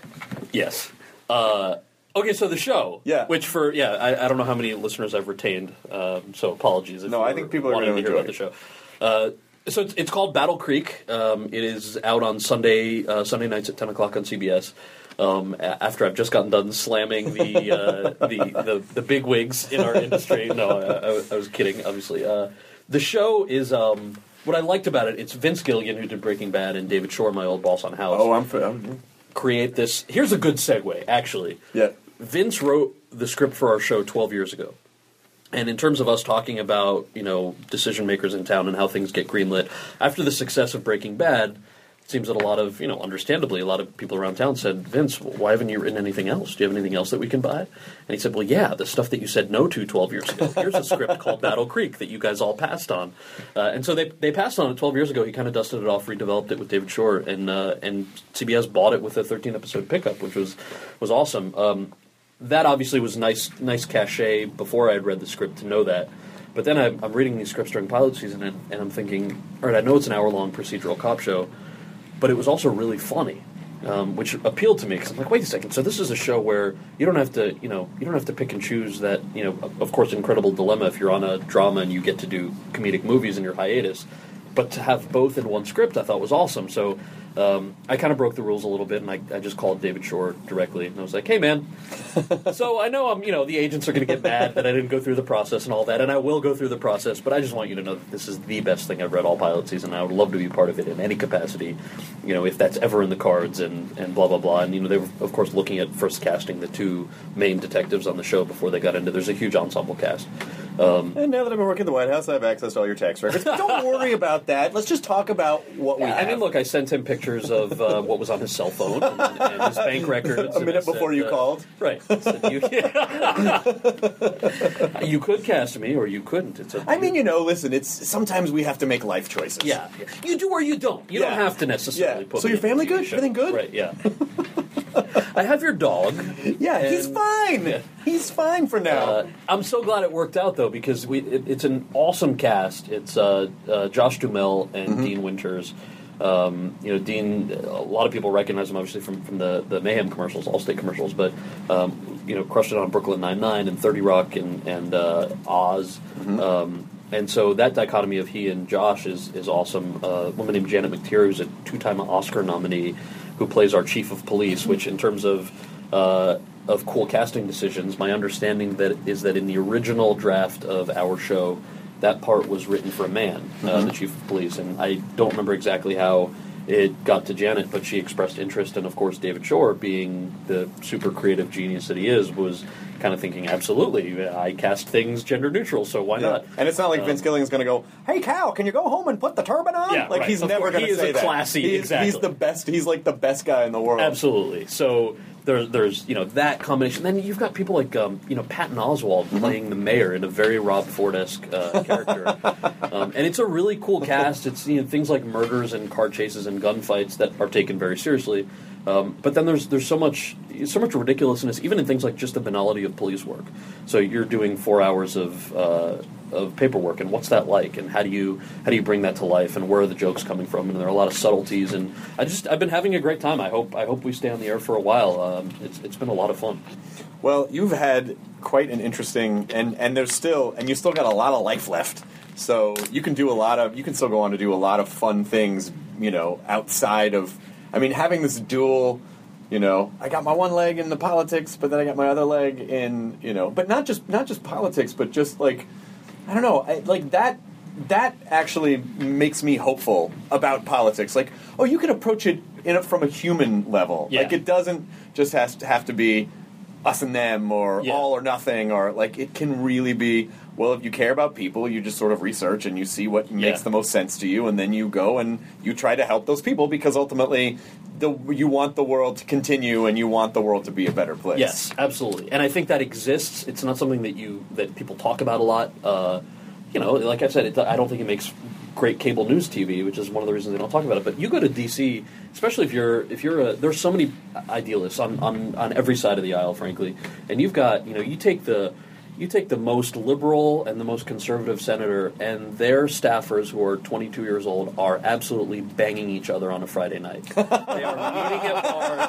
Speaker 6: Yes. Uh, okay, so the show.
Speaker 7: Yeah.
Speaker 6: Which for yeah, I, I don't know how many listeners I've retained. Um, so apologies. If
Speaker 7: No,
Speaker 6: you
Speaker 7: I
Speaker 6: were
Speaker 7: think people are
Speaker 6: wanting
Speaker 7: gonna
Speaker 6: to hear
Speaker 7: enjoy
Speaker 6: about the show. Uh, so it's, it's called Battle Creek. Um, it is out on Sunday uh, Sunday nights at ten o'clock on C B S. Um, a- after I've just gotten done slamming the uh, the, the the big wigs in our industry. No, I, I, I was kidding. Obviously, uh, the show is. Um, what I liked about it, it's Vince Gilligan who did Breaking Bad and David Shore, my old boss on House.
Speaker 7: oh, I'm, I'm
Speaker 6: create this. Here's a good segue, actually.
Speaker 7: yeah.
Speaker 6: Vince wrote the script for our show twelve years ago. And in terms of us talking about, you know, decision makers in town and how things get greenlit, after the success of Breaking Bad, it seems that a lot of, you know, understandably, a lot of people around town said, Vince, why haven't you written anything else? Do you have anything else that we can buy? And he said, well, yeah, the stuff that you said no to twelve years ago. Here's a script called Battle Creek that you guys all passed on. Uh, and so they they passed on it twelve years ago. He kind of dusted it off, redeveloped it with David Shore, and uh, and C B S bought it with a thirteen-episode pickup, which was was awesome. Um, that obviously was nice nice cachet before I had read the script to know that. But then I'm, I'm reading these scripts during pilot season, and, and I'm thinking, all right, I know it's an hour-long procedural cop show, but it was also really funny, um, which appealed to me because I'm like, wait a second. So this is a show where you don't have to, you know, you don't have to pick and choose that. You know, of course, incredible dilemma if you're on a drama and you get to do comedic movies in your hiatus, but to have both in one script, I thought was awesome. So um, I kind of broke the rules a little bit, and I, I just called David Shore directly, and I was like, hey man, So I know I'm, you know, the agents are going to get mad that I didn't go through the process and all that, and I will go through the process, but I just want you to know that this is the best thing I've read all pilot season, and I would love to be part of it in any capacity, you know, if that's ever in the cards, and, and blah, blah, blah. And, you know, they were, of course, looking at first casting the two main detectives on the show before they got into, there's a huge ensemble cast. Um,
Speaker 7: and now that I've been working at the White House, I have access to all your tax records. Don't worry about that. Let's just talk about what we
Speaker 6: yeah,
Speaker 7: have.
Speaker 6: I mean, look, I sent him pictures of uh, what was on his cell phone and, and his bank records.
Speaker 7: A minute before
Speaker 6: said,
Speaker 7: you
Speaker 6: uh,
Speaker 7: called?
Speaker 6: Right. I said, you, you could cast me, or you couldn't. It's
Speaker 7: I mean, you know, listen, it's sometimes we have to make life choices.
Speaker 6: Yeah. yeah. You do or you don't. You
Speaker 7: Yeah.
Speaker 6: don't have to necessarily
Speaker 7: Yeah.
Speaker 6: put
Speaker 7: So
Speaker 6: me
Speaker 7: your
Speaker 6: in a
Speaker 7: family
Speaker 6: T V
Speaker 7: good?
Speaker 6: show.
Speaker 7: Everything good?
Speaker 6: Right, yeah. I have your dog.
Speaker 7: Yeah, he's
Speaker 6: and-
Speaker 7: fine.
Speaker 6: Yeah.
Speaker 7: He's fine for now.
Speaker 6: Uh, I'm so glad it worked out, though, because we it, it's an awesome cast. It's uh, uh, Josh Duhamel and
Speaker 7: Mm-hmm.
Speaker 6: Dean Winters. Um, you know, Dean, a lot of people recognize him, obviously, from, from the, the Mayhem commercials, Allstate commercials, but, um, you know, crushed it on Brooklyn Nine-Nine and thirty Rock and, and uh, Oz.
Speaker 7: Mm-hmm.
Speaker 6: Um, and so that dichotomy of he and Josh is, is awesome. Uh, a woman named Janet McTeer, who's a two-time Oscar nominee, who plays our chief of police, which in terms of uh, of cool casting decisions, my understanding that is that in the original draft of our show, that part was written for a man, uh,
Speaker 7: Mm-hmm.
Speaker 6: the chief of police, and I don't remember exactly how it got to Janet, but she expressed interest, and of course David Shore, being the super creative genius that he is, was kind of thinking, absolutely, I cast things gender neutral, so why
Speaker 7: Yeah.
Speaker 6: not?
Speaker 7: And it's not like
Speaker 6: Um,
Speaker 7: Vince Gilligan's going to go, "Hey, Cal, can you go home and put the turban on?"
Speaker 6: Yeah,
Speaker 7: like
Speaker 6: right.
Speaker 7: he's
Speaker 6: Of
Speaker 7: never
Speaker 6: course,
Speaker 7: going
Speaker 6: he
Speaker 7: to
Speaker 6: is
Speaker 7: say
Speaker 6: a
Speaker 7: that.
Speaker 6: classy-
Speaker 7: he's,
Speaker 6: exactly.
Speaker 7: He's the best. He's like the best guy in the world.
Speaker 6: Absolutely. So there, there's you know that combination. Then you've got people like um, you know Patton Oswalt
Speaker 7: Mm-hmm.
Speaker 6: playing the mayor in a very Rob Ford-esque uh, character, um, and it's a really cool cast. It's you know things like murders and car chases and gunfights that are taken very seriously. Um, but then there's there's so much so much ridiculousness, even in things like just the banality of police work. So you're doing four hours of uh, of paperwork, and what's that like, and how do you how do you bring that to life, and where are the jokes coming from? And there are a lot of subtleties, and I just I've been having a great time. I hope I hope we stay on the air for a while. Um, it's it's been a lot of fun.
Speaker 7: Well, you've had quite an interesting, and and there's still, and you still got a lot of life left. So you can do a lot of, you can still go on to do a lot of fun things, you know, outside of. I mean, having this dual, you know, I got my one leg in the politics, but then I got my other leg in, you know, but not just not just politics, but just like, I don't know, I, like that. That actually makes me hopeful about politics. Like, oh, you can approach it in a, from a human level.
Speaker 6: Yeah.
Speaker 7: Like, it doesn't just has to have to be us and them, or
Speaker 6: Yeah.
Speaker 7: all or nothing, or like it can really be. Well, if you care about people, you just sort of research and you see what makes
Speaker 6: Yeah.
Speaker 7: the most sense to you, and then you go and you try to help those people, because ultimately, the you want the world to continue and you want the world to be a better place.
Speaker 6: Yes, absolutely, and I think that exists. It's not something that you that people talk about a lot. Uh, you know, like I said, it, I don't think it makes great cable news T V, which is one of the reasons they don't talk about it. But you go to D C, especially if you're if you're a, there's so many idealists on, on, on every side of the aisle, frankly, and you've got you know you take the you take the most liberal and the most conservative senator, and their staffers who are twenty-two years old are absolutely banging each other on a Friday night. They are meeting at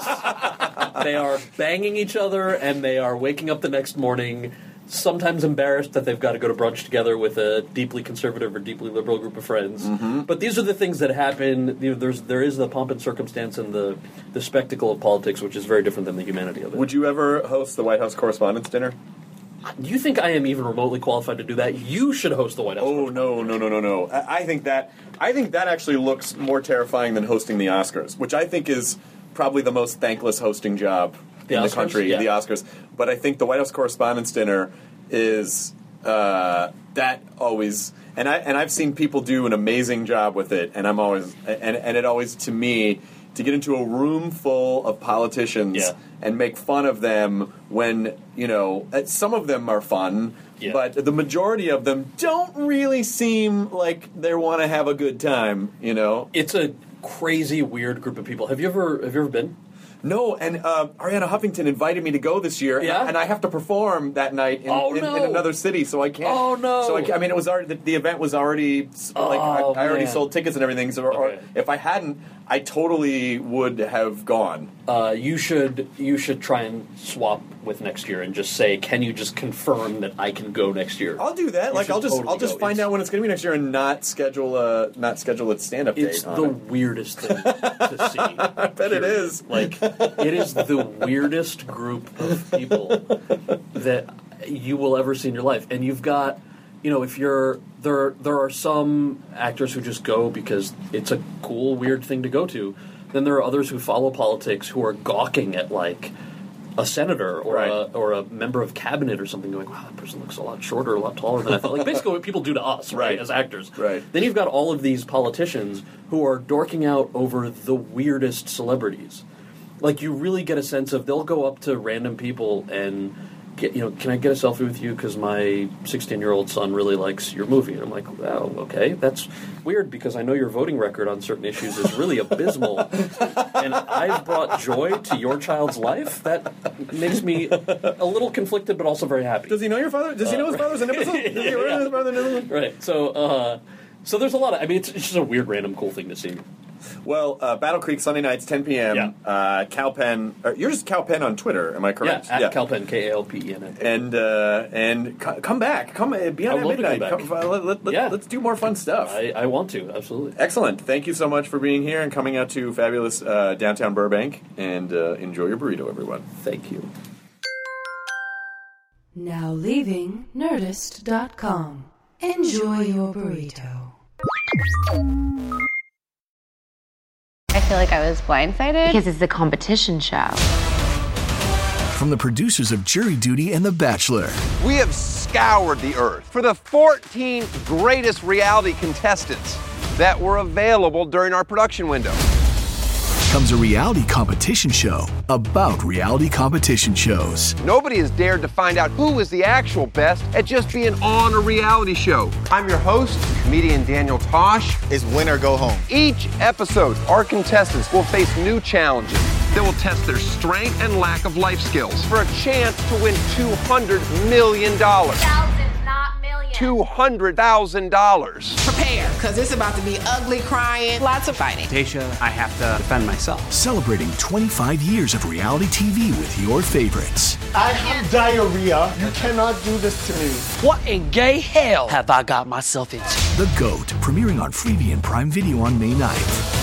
Speaker 6: bars. They are banging each other, and they are waking up the next morning sometimes embarrassed that they've got to go to brunch together with a deeply conservative or deeply liberal group of friends.
Speaker 7: Mm-hmm.
Speaker 6: But these are the things that happen. You know, there's there is the pomp and circumstance and the the spectacle of politics, which is very different than the humanity of it.
Speaker 7: Would you ever host the White House Correspondents' Dinner?
Speaker 6: Do you think I am even remotely qualified to do that? You should host the White House.
Speaker 7: Oh no, no, no, no, no! I, I think that I think that actually looks more terrifying than hosting the Oscars, which I think is probably the most thankless hosting job
Speaker 6: The
Speaker 7: in
Speaker 6: Oscars?
Speaker 7: the country.
Speaker 6: Yeah.
Speaker 7: The Oscars, but I think the White House Correspondents' Dinner is uh, that always, and I and I've seen people do an amazing job with it, and I'm always and and it always to me. To get into a room full of politicians
Speaker 6: Yeah.
Speaker 7: and make fun of them when, you know, uh, some of them are fun,
Speaker 6: Yeah.
Speaker 7: but the majority of them don't really seem like they want to have a good time, you know?
Speaker 6: It's a crazy, weird group of people. Have you ever have you ever been?
Speaker 7: No, and uh, Ariana Huffington invited me to go this year, and,
Speaker 6: Yeah?
Speaker 7: I, and I have to perform that night in,
Speaker 6: Oh,
Speaker 7: in,
Speaker 6: no.
Speaker 7: in another city, so I can't.
Speaker 6: Oh, no.
Speaker 7: So I, ca- I mean, it was already the, the event was already like I,
Speaker 6: Oh,
Speaker 7: I already
Speaker 6: man.
Speaker 7: sold tickets and everything. So or,
Speaker 6: Okay.
Speaker 7: if I hadn't, I totally would have gone.
Speaker 6: uh, you should you should try and swap with next year and just say, can you just confirm that I can go next year?
Speaker 7: I'll do that.
Speaker 6: You
Speaker 7: like I'll just
Speaker 6: totally
Speaker 7: I'll just
Speaker 6: go.
Speaker 7: find
Speaker 6: It's-
Speaker 7: out when it's going to be next year and not schedule a not schedule a stand up date.
Speaker 6: It's
Speaker 7: on
Speaker 6: the
Speaker 7: it.
Speaker 6: weirdest thing to see. I
Speaker 7: bet it is.
Speaker 6: Like, it is the weirdest group of people that you will ever see in your life. And you've got, you know, if you're there, there are some actors who just go because it's a cool, weird thing to go to. Then there are others who follow politics who are gawking at like a senator or
Speaker 7: Right.
Speaker 6: a or a member of cabinet or something, going, "Wow, that person looks a lot shorter, a lot taller than I thought." Like basically what people do to us, right,
Speaker 7: Right.
Speaker 6: as actors.
Speaker 7: Right.
Speaker 6: Then you've got all of these politicians who are dorking out over the weirdest celebrities. Like, you really get a sense of, they'll go up to random people and get, you know, can I get a selfie with you because my sixteen-year-old son really likes your movie? And I'm like, oh, okay, that's weird because I know your voting record on certain issues is really abysmal, and I've brought joy to your child's life. That makes me a little conflicted, but also very happy.
Speaker 7: Does he know your father? Does he know his father's an imbecile? Does he really know his father's an imbecile?
Speaker 6: Right. So, uh, so there's a lot of. I mean, it's, it's just a weird, random, cool thing to see.
Speaker 7: Well, uh, Battle Creek Sunday nights, ten p.m.
Speaker 6: Yeah.
Speaker 7: Uh, Calpen, or you're just Calpen on Twitter. Am I correct?
Speaker 6: Yeah, at Calpen, K A L P E N N.
Speaker 7: And uh, and co- come back, come uh, be on
Speaker 6: I
Speaker 7: at
Speaker 6: love to come
Speaker 7: midnight.
Speaker 6: back.
Speaker 7: Come, uh, let, let, let,
Speaker 6: Yeah.
Speaker 7: Let's do more fun stuff.
Speaker 6: I, I want to, absolutely.
Speaker 7: Excellent. Thank you so much for being here and coming out to fabulous uh, downtown Burbank. And uh, enjoy your burrito, everyone.
Speaker 6: Thank you.
Speaker 5: Now leaving Nerdist dot com. Enjoy your burrito.
Speaker 8: I feel like I was blindsided because it's a competition show.
Speaker 9: From the producers of Jury Duty and The Bachelor,
Speaker 10: We have scoured the earth for the fourteen greatest reality contestants that were available during our production window.
Speaker 9: comes a reality competition show about reality competition shows.
Speaker 10: Nobody has dared to find out who is the actual best at just being on a reality show. I'm your host, comedian Daniel Tosh.
Speaker 11: It's win or go home.
Speaker 10: Each episode, our contestants will face new challenges that will test their strength and lack of life skills for a chance to win two hundred million dollars.
Speaker 12: Thousands, not millions.
Speaker 10: two hundred thousand dollars.
Speaker 13: Prepare, because it's about to be ugly, crying, lots of fighting.
Speaker 14: Tasha, I have to defend myself.
Speaker 9: Celebrating twenty-five years of reality T V with your favorites.
Speaker 15: I have diarrhea. You cannot do this to me.
Speaker 14: What in gay hell have I got myself into?
Speaker 9: The GOAT, premiering on Freevee and Prime Video on May ninth.